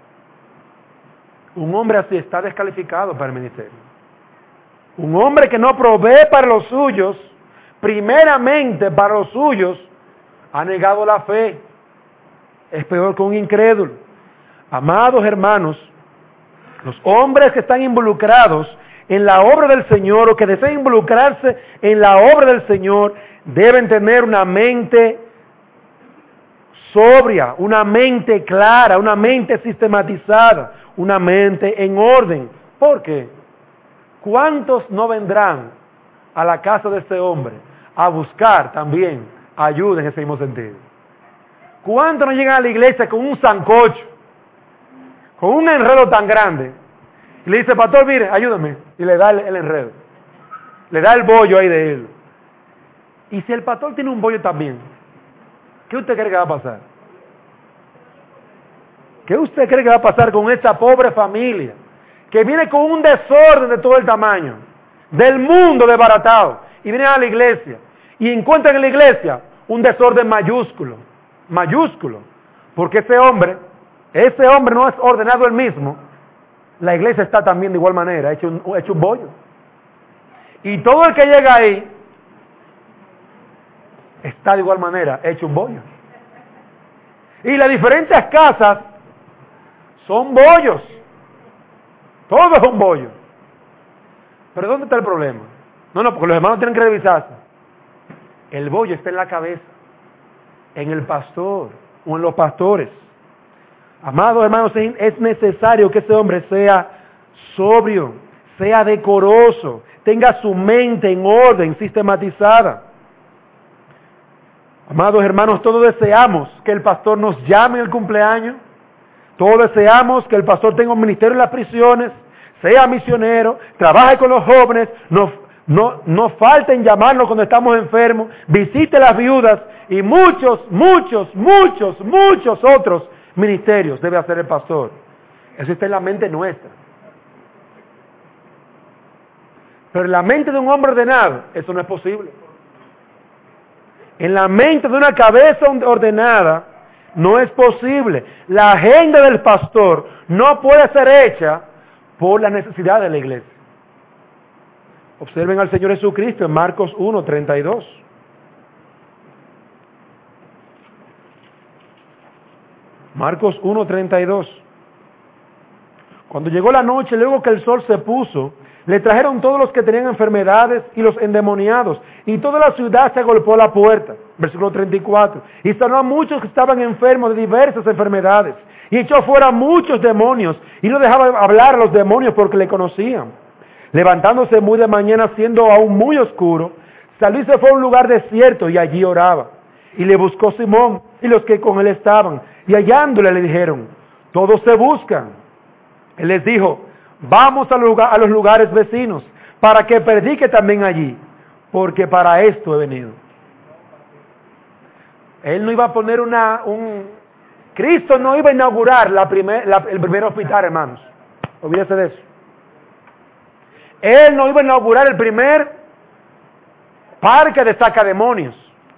Speaker 1: Un hombre así está descalificado para el ministerio. Un hombre que no provee para los suyos, primeramente para los suyos, ha negado la fe. Es peor que un incrédulo. Amados hermanos, los hombres que están involucrados en la obra del Señor o que desean involucrarse en la obra del Señor deben tener una mente sobria, una mente clara, una mente sistematizada, una mente en orden. ¿Por qué? ¿Cuántos no vendrán a la casa de este hombre a buscar también ayuda en ese mismo sentido? ¿Cuántos no llegan a la iglesia con un sancocho, con un enredo tan grande? Y le dice, pastor, mire, ayúdame. Y le da el enredo. Le da el bollo ahí de él. Y si el pastor tiene un bollo también, ¿qué usted cree que va a pasar? ¿Qué usted cree que va a pasar con esta pobre familia que viene con un desorden de todo el tamaño, del mundo desbaratado, y vienen a la iglesia y encuentran en la iglesia un desorden mayúsculo, porque ese hombre no es ordenado él mismo, la iglesia está también de igual manera, hecho un bollo. Y todo el que llega ahí está de igual manera, hecho un bollo. Y las diferentes casas son bollos. Todo es un bollo. Pero ¿dónde está el problema? No, porque los hermanos tienen que revisarse. El bollo está en la cabeza, en el pastor o en los pastores. Amados hermanos, es necesario que ese hombre sea sobrio, sea decoroso, tenga su mente en orden, sistematizada. Amados hermanos, todos deseamos que el pastor nos llame en el cumpleaños. Todos deseamos que el pastor tenga un ministerio en las prisiones, sea misionero, trabaje con los jóvenes, no falten llamarnos cuando estamos enfermos, visite las viudas y muchos otros ministerios debe hacer el pastor. Eso está en la mente nuestra. Pero en la mente de un hombre ordenado, eso no es posible. En la mente de una cabeza ordenada, no es posible. La agenda del pastor no puede ser hecha por la necesidad de la iglesia. Observen al Señor Jesucristo en Marcos 1:32. Marcos 1:32. Cuando llegó la noche, luego que el sol se puso, le trajeron todos los que tenían enfermedades y los endemoniados, y toda la ciudad se agolpó a la puerta. Versículo 34. Y sanó a muchos que estaban enfermos de diversas enfermedades, y echó fuera muchos demonios, y no dejaba hablar a los demonios porque le conocían. Levantándose muy de mañana, siendo aún muy oscuro, salió y se fue a un lugar desierto, y allí oraba. Y le buscó Simón y los que con él estaban, y hallándole le dijeron: todos se buscan. Él les dijo: vamos a los lugares vecinos, para que predique también allí, porque para esto he venido. Él no iba a poner Cristo no iba a inaugurar el primer hospital, hermanos. Olvídese de eso. Él no iba a inaugurar el primer parque de sacademonios.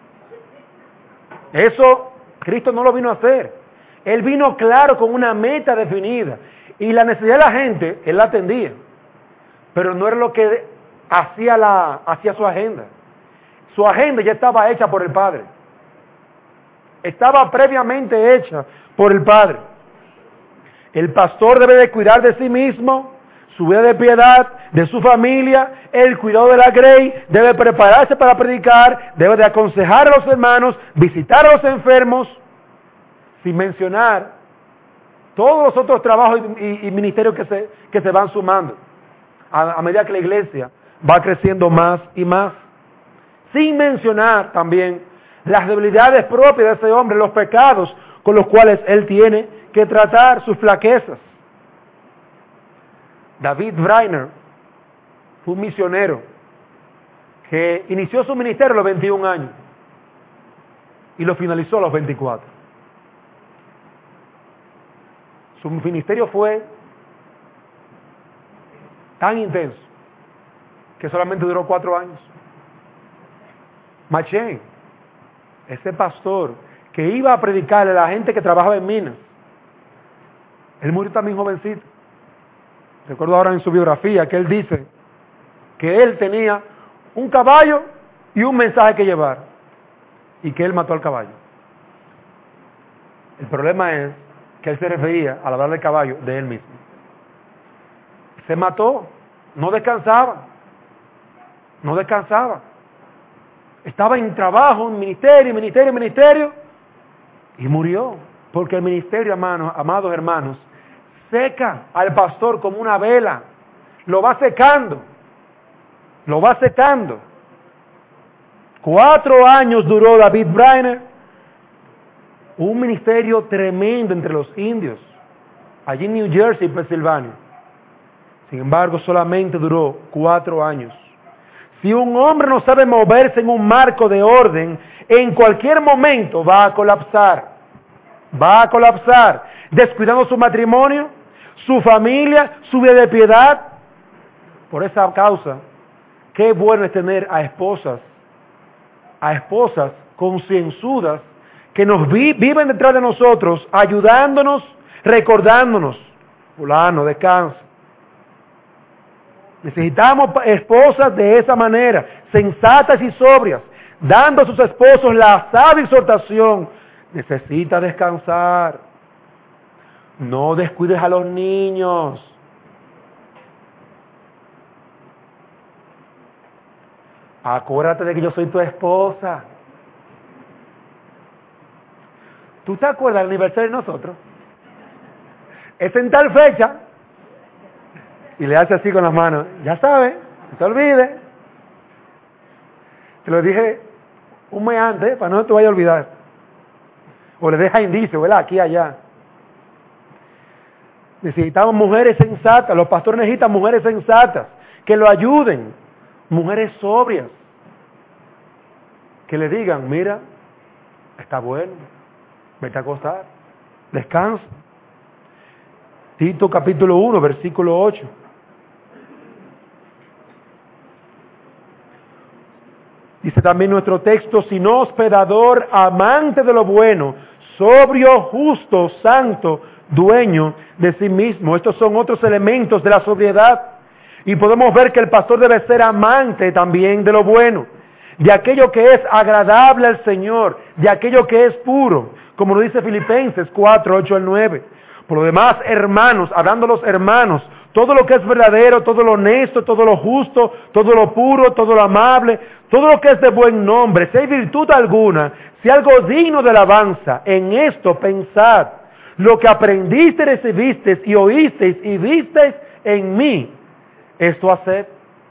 Speaker 1: Eso Cristo no lo vino a hacer. Él vino claro con una meta definida. Y la necesidad de la gente, Él la atendía. Pero no era lo que hacía su agenda. Su agenda ya estaba hecha por el Padre. Estaba previamente hecha por el Padre. El pastor debe de cuidar de sí mismo, su vida de piedad, de su familia, el cuidado de la grey, debe prepararse para predicar, debe de aconsejar a los hermanos, visitar a los enfermos, sin mencionar todos los otros trabajos y ministerios que se van sumando a medida que la iglesia va creciendo más y más. Sin mencionar también las debilidades propias de ese hombre, los pecados con los cuales él tiene que tratar, sus flaquezas. David Brainerd fue un misionero que inició su ministerio a los 21 años y lo finalizó a los 24. Su ministerio fue tan intenso que solamente duró 4 años. Machen, ese pastor que iba a predicarle a la gente que trabajaba en minas, él murió también jovencito. Recuerdo ahora en su biografía que él dice que él tenía un caballo y un mensaje que llevar, y que él mató al caballo. El problema es que él se refería, al hablar del caballo, de él mismo. Se mató, no descansaba. Estaba en trabajo, en ministerio, y murió. Porque el ministerio, amados hermanos, seca al pastor como una vela. Lo va secando. 4 años duró David Brainerd, un ministerio tremendo entre los indios, allí en New Jersey, Pensilvania. Sin embargo, solamente duró 4 años. Si un hombre no sabe moverse en un marco de orden, en cualquier momento va a colapsar. Va a colapsar, descuidando su matrimonio, su familia, su vida de piedad. Por esa causa, qué bueno es tener a esposas concienzudas que nos viven detrás de nosotros, ayudándonos, recordándonos. Fulano, descansa. Necesitamos esposas de esa manera, sensatas y sobrias, dando a sus esposos la sabia exhortación. Necesita descansar. No descuides a los niños. Acuérdate de que yo soy tu esposa. ¿Tú te acuerdas del aniversario de nosotros? Es en tal fecha. Y le hace así con las manos. Ya sabes, no se olvide. Te lo dije un mes antes, para no te vaya a olvidar. O le deja indicio, ¿verdad? Aquí, allá. Necesitamos mujeres sensatas. Los pastores necesitan mujeres sensatas. Que lo ayuden. Mujeres sobrias. Que le digan, mira, está bueno. Vete a acostar. Descansa. Tito capítulo 1, versículo 8. Dice también nuestro texto, sino hospedador, amante de lo bueno, sobrio, justo, santo, dueño de sí mismo. Estos son otros elementos de la sobriedad. Y podemos ver que el pastor debe ser amante también de lo bueno, de aquello que es agradable al Señor, de aquello que es puro, como lo dice Filipenses 4, 8 al 9. Por lo demás, hermanos, hablando los hermanos, todo lo que es verdadero, todo lo honesto, todo lo justo, todo lo puro, todo lo amable, todo lo que es de buen nombre, si hay virtud alguna, si algo digno de alabanza, en esto pensad, lo que aprendiste, recibisteis y oísteis y visteis en mí, esto haced.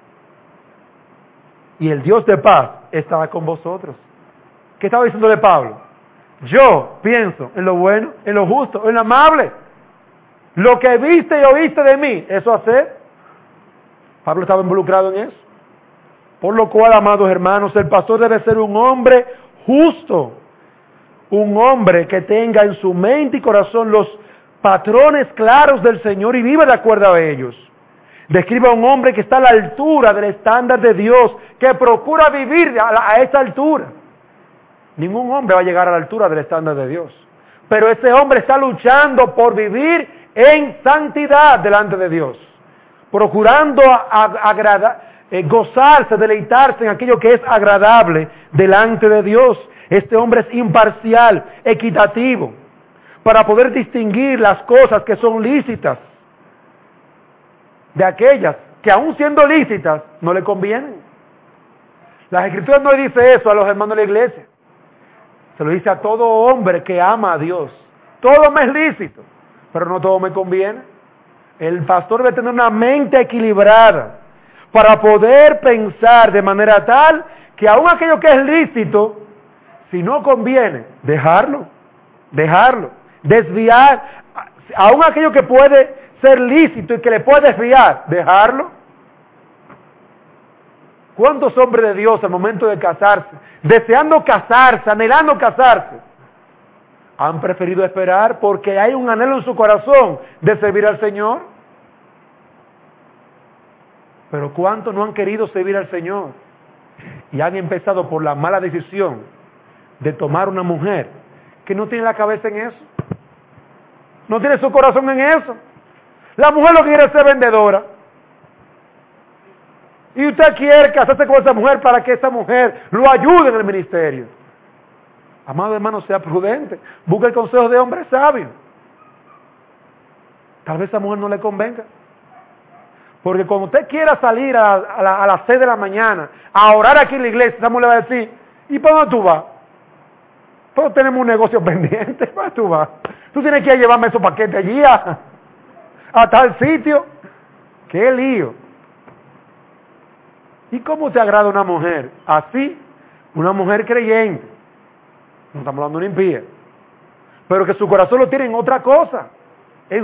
Speaker 1: Y el Dios de paz estará con vosotros. ¿Qué estaba diciéndole Pablo? Yo pienso en lo bueno, en lo justo, en lo amable. Lo que viste y oíste de mí, eso hacer. Pablo estaba involucrado en eso. Por lo cual, amados hermanos, el pastor debe ser un hombre justo. Un hombre que tenga en su mente y corazón los patrones claros del Señor y viva de acuerdo a ellos. Describe a un hombre que está a la altura del estándar de Dios, que procura vivir a esa altura. Ningún hombre va a llegar a la altura del estándar de Dios. Pero ese hombre está luchando por vivir en santidad delante de Dios. Procurando gozarse, deleitarse en aquello que es agradable delante de Dios. Este hombre es imparcial, equitativo, para poder distinguir las cosas que son lícitas de aquellas que aún siendo lícitas no le convienen. Las Escrituras no le dice eso a los hermanos de la iglesia. Se lo dice a todo hombre que ama a Dios. Todo me es lícito, pero no todo me conviene. El pastor debe tener una mente equilibrada para poder pensar de manera tal que aún aquello que es lícito, si no conviene, dejarlo, desviar, aún aquello que puede ser lícito y que le puede desviar, dejarlo. ¿Cuántos hombres de Dios al momento de casarse, deseando casarse, anhelando casarse, han preferido esperar porque hay un anhelo en su corazón de servir al Señor? Pero ¿cuántos no han querido servir al Señor? Y han empezado por la mala decisión de tomar una mujer que no tiene la cabeza en eso. No tiene su corazón en eso. La mujer lo que quiere es ser vendedora. Y usted quiere casarse con esa mujer para que esa mujer lo ayude en el ministerio. Amado hermano, sea prudente. Busque el consejo de hombres sabios. Tal vez esa mujer no le convenga. Porque cuando usted quiera salir a las 6 de la mañana a orar aquí en la iglesia, esa mujer le va a decir, ¿y para dónde tú vas? Todos tenemos un negocio pendiente, ¿para dónde tú vas? Tú tienes que ir a llevarme esos paquetes allí a tal sitio. ¡Qué lío! ¿Y cómo te agrada una mujer? Así, una mujer creyente. No estamos hablando de una impía. Pero que su corazón lo tiene en otra cosa. En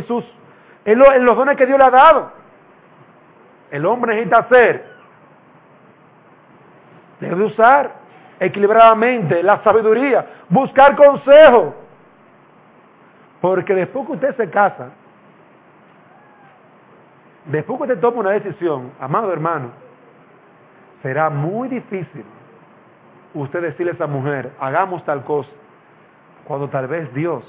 Speaker 1: los dones que Dios le ha dado. El hombre necesita ser Debe usar equilibradamente la sabiduría, buscar consejo. Porque después que usted se casa, después que usted toma una decisión, amado hermano, será muy difícil usted decirle a esa mujer, hagamos tal cosa, cuando tal vez Dios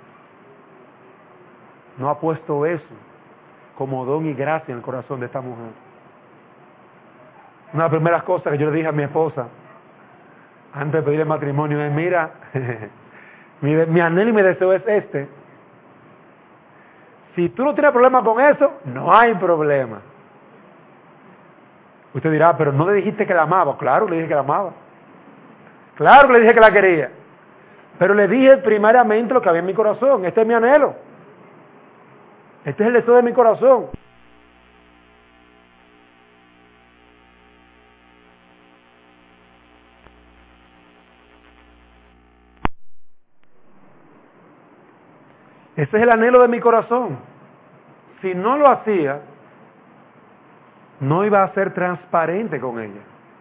Speaker 1: no ha puesto eso como don y gracia en el corazón de esta mujer. Una de las primeras cosas que yo le dije a mi esposa antes de pedirle matrimonio es, mira, mi anhelo y mi deseo es este. Si tú no tienes problema con eso, no hay problema. Usted dirá, pero no le dijiste que la amaba. Claro, le dije que la amaba. Claro que le dije que la quería. Pero le dije primariamente lo que había en mi corazón. Este es mi anhelo. Este es el deseo de mi corazón. Ese es el anhelo de mi corazón. Si no lo hacía, no iba a ser transparente con ella.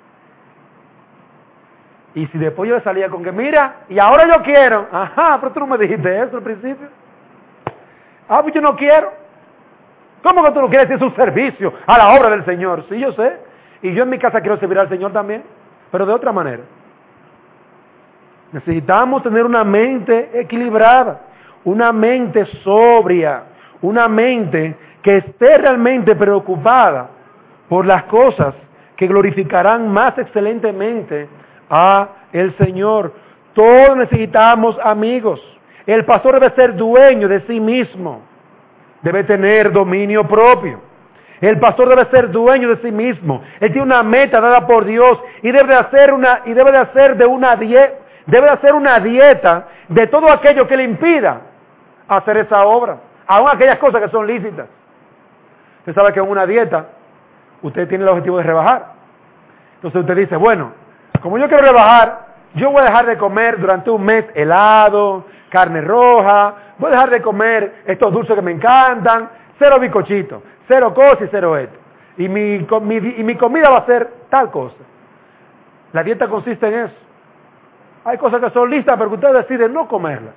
Speaker 1: Y si después yo le salía con que, mira, y ahora yo quiero. Ajá, pero tú no me dijiste eso al principio. Ah, pues yo no quiero. ¿Cómo que tú no quieres? Es un servicio a la obra del Señor. Sí, yo sé. Y yo en mi casa quiero servir al Señor también, pero de otra manera. Necesitamos tener una mente equilibrada, una mente sobria, una mente que esté realmente preocupada por las cosas que glorificarán más excelentemente a el Señor. Todos necesitamos amigos. El pastor debe ser dueño de sí mismo. Debe tener dominio propio. El pastor debe ser dueño de sí mismo. Él tiene una meta dada por Dios y debe de hacer una dieta de todo aquello que le impida hacer esa obra, aun aquellas cosas que son lícitas. Usted sabe que en una dieta usted tiene el objetivo de rebajar. Entonces usted dice, bueno, como yo quiero rebajar, yo voy a dejar de comer durante un mes helado, carne roja, voy a dejar de comer estos dulces que me encantan, 0 bizcochitos, 0 cosas y 0 esto. Y mi comida va a ser tal cosa. La dieta consiste en eso. Hay cosas que son listas, pero que usted decide no comerlas.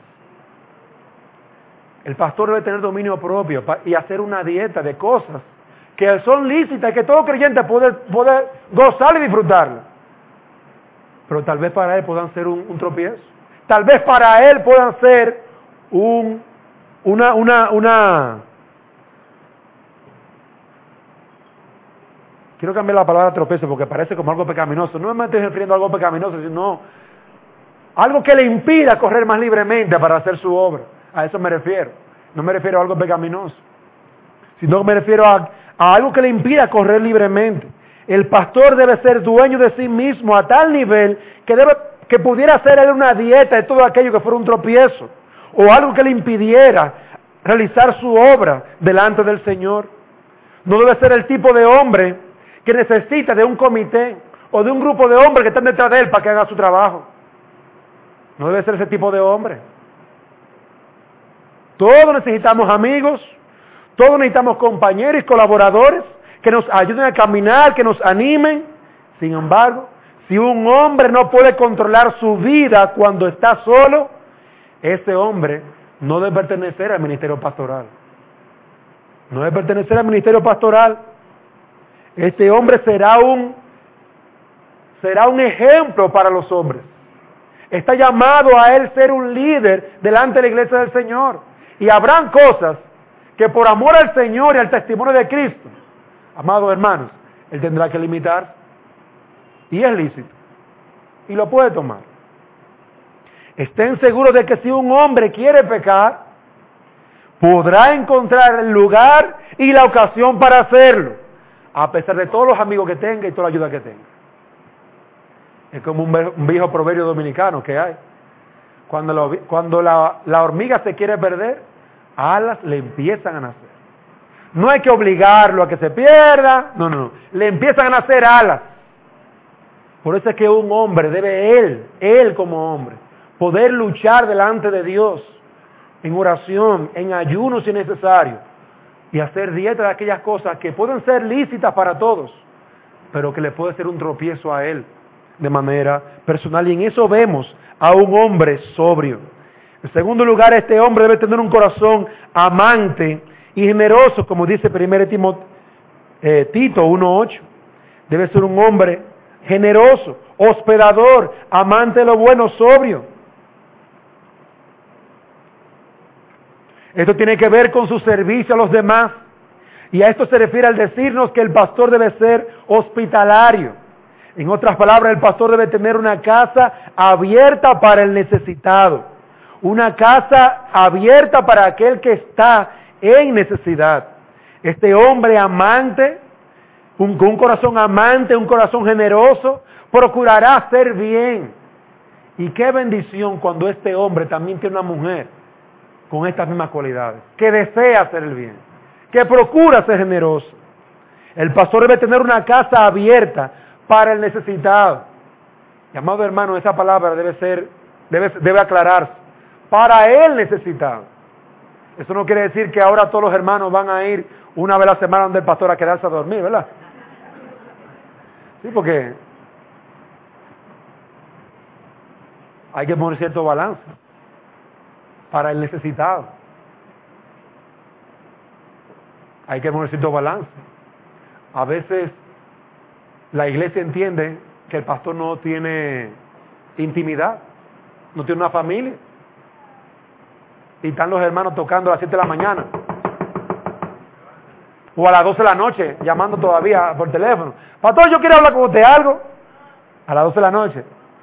Speaker 1: El pastor debe tener dominio propio y hacer una dieta de cosas que son lícitas y que todo creyente puede gozar y disfrutarlas. Pero tal vez para él puedan ser un tropiezo. Tal vez para él puedan ser Quiero cambiar la palabra tropiezo porque parece como algo pecaminoso. No me estoy refiriendo a algo pecaminoso, sino algo que le impida correr más libremente para hacer su obra. A eso me refiero. No me refiero a algo pecaminoso, sino me refiero a algo que le impida correr libremente. El pastor debe ser dueño de sí mismo a tal nivel que pudiera hacer él una dieta de todo aquello que fuera un tropiezo, o algo que le impidiera realizar su obra delante del Señor. No debe ser el tipo de hombre que necesita de un comité o de un grupo de hombres que están detrás de él para que haga su trabajo. No debe ser ese tipo de hombre. Todos necesitamos amigos, todos necesitamos compañeros y colaboradores que nos ayuden a caminar, que nos animen. Sin embargo, si un hombre no puede controlar su vida cuando está solo, ese hombre no debe pertenecer al ministerio pastoral. No debe pertenecer al ministerio pastoral. Este hombre será un ejemplo para los hombres. Está llamado a él ser un líder delante de la iglesia del Señor. Y habrán cosas que por amor al Señor y al testimonio de Cristo, amados hermanos, él tendrá que limitar. Y es lícito. Y lo puede tomar. Estén seguros de que si un hombre quiere pecar, podrá encontrar el lugar y la ocasión para hacerlo, a pesar de todos los amigos que tenga y toda la ayuda que tenga. Es como un viejo proverbio dominicano que hay. Cuando la hormiga se quiere perder, alas le empiezan a nacer. No hay que obligarlo a que se pierda, no. Le empiezan a nacer alas. Por eso es que un hombre debe él como hombre, poder luchar delante de Dios en oración, en ayuno si es necesario, y hacer dieta de aquellas cosas que pueden ser lícitas para todos, pero que le puede ser un tropiezo a él de manera personal. Y en eso vemos a un hombre sobrio. En segundo lugar, este hombre debe tener un corazón amante y generoso, como dice 1 Tito 1:8. Debe ser un hombre generoso, hospedador, amante de lo bueno, sobrio. Esto tiene que ver con su servicio a los demás. Y a esto se refiere al decirnos que el pastor debe ser hospitalario. En otras palabras, el pastor debe tener una casa abierta para el necesitado. Una casa abierta para aquel que está en necesidad. Este hombre amante, con un corazón amante, un corazón generoso, procurará hacer bien. Y qué bendición cuando este hombre también tiene una mujer con estas mismas cualidades, que desea hacer el bien, que procura ser generoso. El pastor debe tener una casa abierta para el necesitado. Y, amado hermano, esa palabra debe aclararse. Para el necesitado. Eso no quiere decir que ahora todos los hermanos van a ir una vez a la semana donde el pastor a quedarse a dormir, ¿verdad? Sí, porque hay que poner cierto balance para el necesitado. Hay que poner cierto balance. A veces la iglesia entiende que el pastor no tiene intimidad, no tiene una familia. Y están los hermanos tocando a las 7 de la mañana. O a las 12 de la noche, llamando todavía por teléfono. Pastor, yo quiero hablar con usted algo. A las 12 de la noche.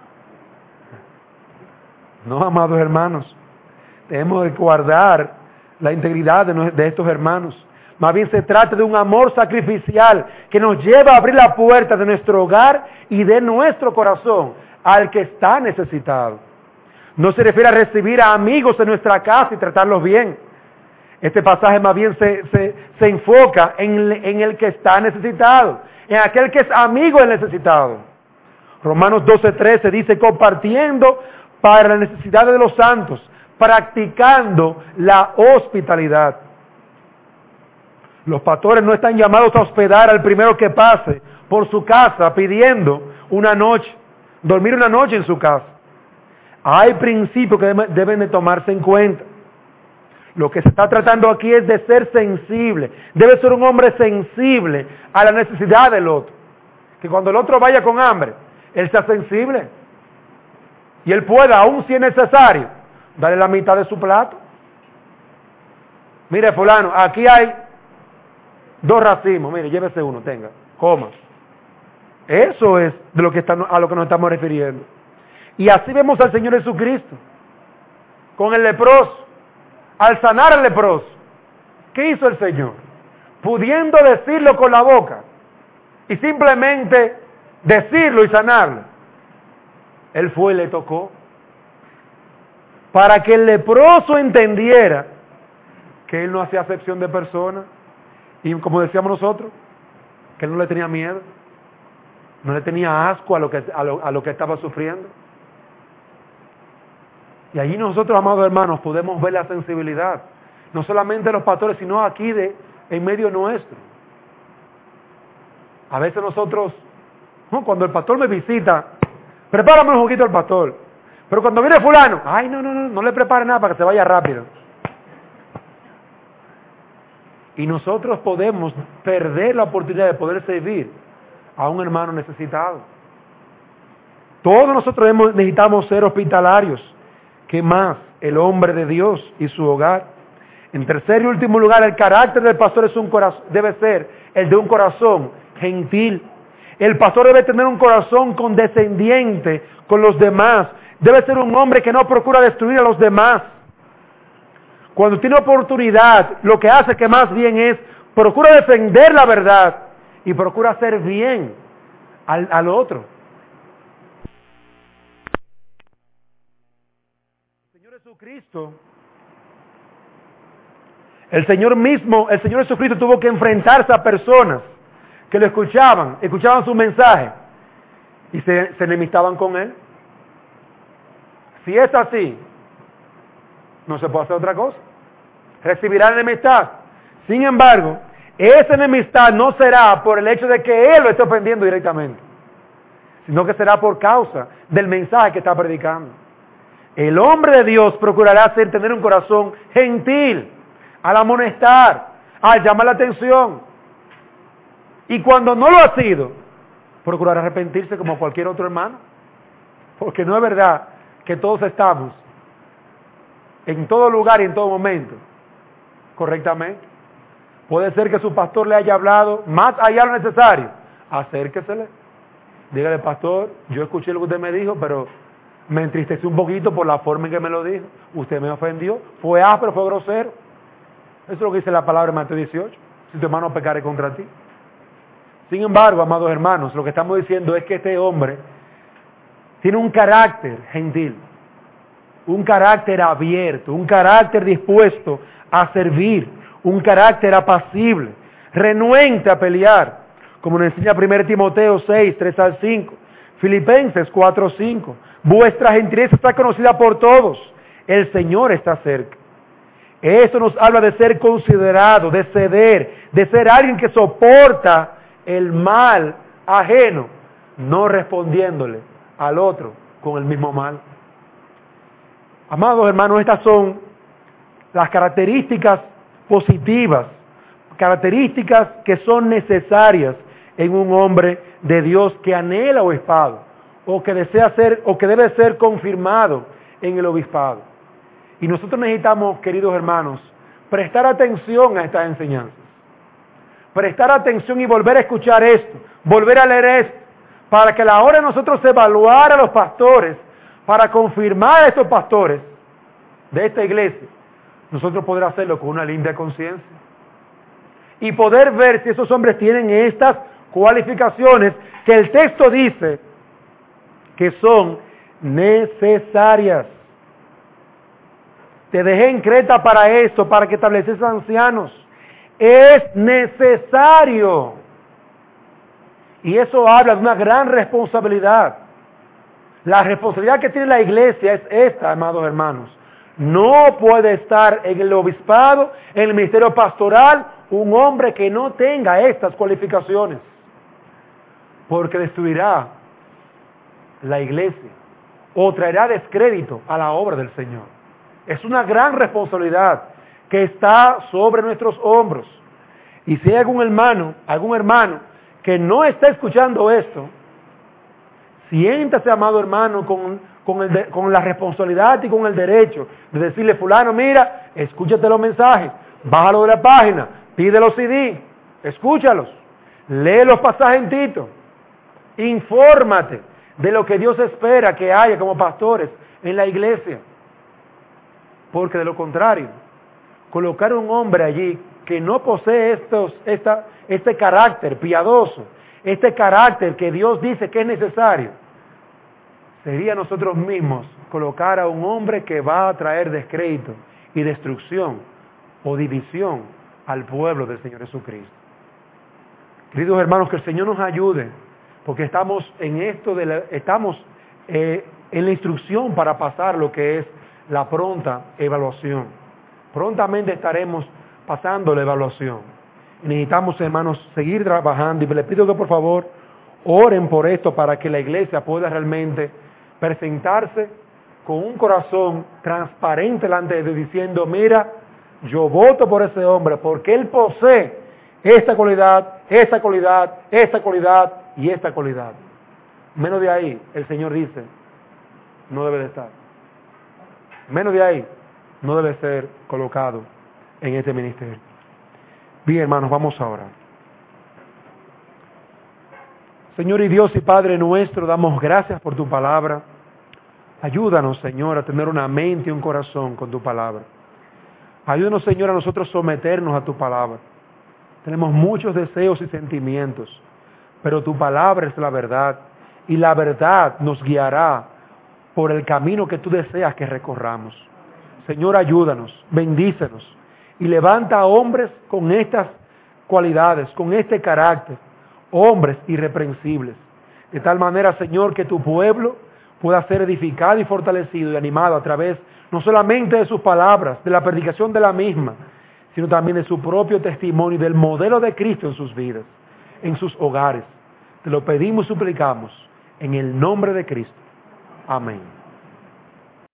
Speaker 1: No, amados hermanos. Debemos de guardar la integridad de estos hermanos. Más bien se trata de un amor sacrificial que nos lleva a abrir la puerta de nuestro hogar y de nuestro corazón al que está necesitado. No se refiere a recibir a amigos en nuestra casa y tratarlos bien. Este pasaje más bien se enfoca en el que está necesitado, en aquel que es amigo del necesitado. Romanos 12:13 dice, compartiendo para las necesidades de los santos, practicando la hospitalidad. Los pastores no están llamados a hospedar al primero que pase por su casa pidiendo una noche, dormir una noche en su casa. Hay principios que deben de tomarse en cuenta. Lo que se está tratando aquí es de ser sensible. Debe ser un hombre sensible a la necesidad del otro. Que cuando el otro vaya con hambre, él sea sensible. Y él pueda, aun si es necesario, darle la mitad de su plato. Mire, fulano, aquí hay 2 racimos. Mire, llévese uno, tenga, coma. Eso es de lo que a lo que nos estamos refiriendo. Y así vemos al Señor Jesucristo con el leproso, al sanar al leproso. ¿Qué hizo el Señor? Pudiendo decirlo con la boca y simplemente decirlo y sanarlo, Él fue y le tocó para que el leproso entendiera que Él no hacía acepción de personas y, como decíamos nosotros, que Él no le tenía miedo, no le tenía asco a lo que estaba sufriendo. Y allí nosotros, amados hermanos, podemos ver la sensibilidad, no solamente de los pastores, sino aquí en medio nuestro. A veces nosotros, cuando el pastor me visita, prepárame un juguito al pastor. Pero cuando viene fulano, ay, no le prepare nada para que se vaya rápido. Y nosotros podemos perder la oportunidad de poder servir a un hermano necesitado. Todos nosotros necesitamos ser hospitalarios. ¿Qué más? El hombre de Dios y su hogar. En tercer y último lugar, el carácter del pastor debe ser el de un corazón gentil. El pastor debe tener un corazón condescendiente con los demás. Debe ser un hombre que no procura destruir a los demás. Cuando tiene oportunidad, lo que hace que más bien es, procura defender la verdad y procura hacer bien al otro. El Señor Jesucristo tuvo que enfrentarse a personas que lo escuchaban su mensaje y se enemistaban con Él. Si es así, no se puede hacer otra cosa. Recibirá enemistad. Sin embargo, esa enemistad no será por el hecho de que Él lo esté ofendiendo directamente, sino que será por causa del mensaje que está predicando. El hombre de Dios procurará tener un corazón gentil, al amonestar, al llamar la atención. Y cuando no lo ha sido, procurará arrepentirse como cualquier otro hermano. Porque no es verdad que todos estamos en todo lugar y en todo momento correctamente. Puede ser que su pastor le haya hablado más allá de lo necesario. Acérquesele. Dígale, pastor, yo escuché lo que usted me dijo, pero me entristeció un poquito por la forma en que me lo dijo. Usted me ofendió. Fue áspero, fue grosero. Eso es lo que dice la palabra en Mateo 18. Si tu hermano pecare contra ti. Sin embargo, amados hermanos, lo que estamos diciendo es que este hombre tiene un carácter gentil, un carácter abierto, un carácter dispuesto a servir, un carácter apacible, renuente a pelear, como nos enseña 1 Timoteo 6, 3 al 5, Filipenses 4, 5. Vuestra gentileza está conocida por todos, el Señor está cerca. Eso nos habla de ser considerado, de ceder, de ser alguien que soporta el mal ajeno, no respondiéndole al otro con el mismo mal. Amados hermanos, estas son las características positivas, características que son necesarias en un hombre de Dios que anhela obispado, o que desea ser, o que debe ser confirmado en el obispado. Y nosotros necesitamos, queridos hermanos, prestar atención a estas enseñanzas. Prestar atención y volver a escuchar esto, volver a leer esto, para que a la hora de nosotros evaluar a los pastores, para confirmar a estos pastores de esta iglesia, nosotros poder hacerlo con una limpia conciencia. Y poder ver si esos hombres tienen estas cualificaciones que el texto dice que son necesarias. Te dejé en Creta para esto, para que estableces ancianos. Es necesario. Y eso habla de una gran responsabilidad. La responsabilidad que tiene la iglesia es esta, amados hermanos. No puede estar en el obispado, en el ministerio pastoral, un hombre que no tenga estas cualificaciones. Porque destruirá la iglesia o traerá descrédito a la obra del Señor. Es una gran responsabilidad que está sobre nuestros hombros. Y si hay algún hermano que no está escuchando esto, siéntase, amado hermano, con la responsabilidad y con el derecho de decirle, fulano, mira, escúchate los mensajes, bájalo de la página, pide los CD, escúchalos, lee los pasajes en Tito, infórmate de lo que Dios espera que haya como pastores en la iglesia. Porque de lo contrario, colocar un hombre allí que no posee este carácter piadoso, este carácter que Dios dice que es necesario, sería nosotros mismos colocar a un hombre que va a traer descrédito y destrucción o división al pueblo del Señor Jesucristo. Queridos hermanos, que el Señor nos ayude, porque estamos en la instrucción para pasar lo que es la pronta evaluación. Prontamente estaremos pasando la evaluación. Necesitamos, hermanos, seguir trabajando, y les pido que por favor oren por esto para que la iglesia pueda realmente presentarse con un corazón transparente delante de Dios, diciendo, mira, yo voto por ese hombre porque él posee esta cualidad, esta cualidad, esta cualidad y esta cualidad. Menos de ahí, el Señor dice, no debe de estar. Menos de ahí, no debe ser colocado en este ministerio. Bien, hermanos, vamos a orar. Señor y Dios y Padre nuestro, damos gracias por tu palabra. Ayúdanos, Señor, a tener una mente y un corazón con tu palabra. Ayúdanos, Señor, a nosotros someternos a tu palabra. Tenemos muchos deseos y sentimientos, pero tu palabra es la verdad, y la verdad nos guiará por el camino que tú deseas que recorramos. Señor, ayúdanos, bendícenos, y levanta a hombres con estas cualidades, con este carácter, hombres irreprensibles, de tal manera, Señor, que tu pueblo pueda ser edificado y fortalecido y animado a través no solamente de sus palabras, de la predicación de la misma, sino también de su propio testimonio y del modelo de Cristo en sus vidas, en sus hogares. Te lo pedimos y suplicamos En el nombre de Cristo. Amén.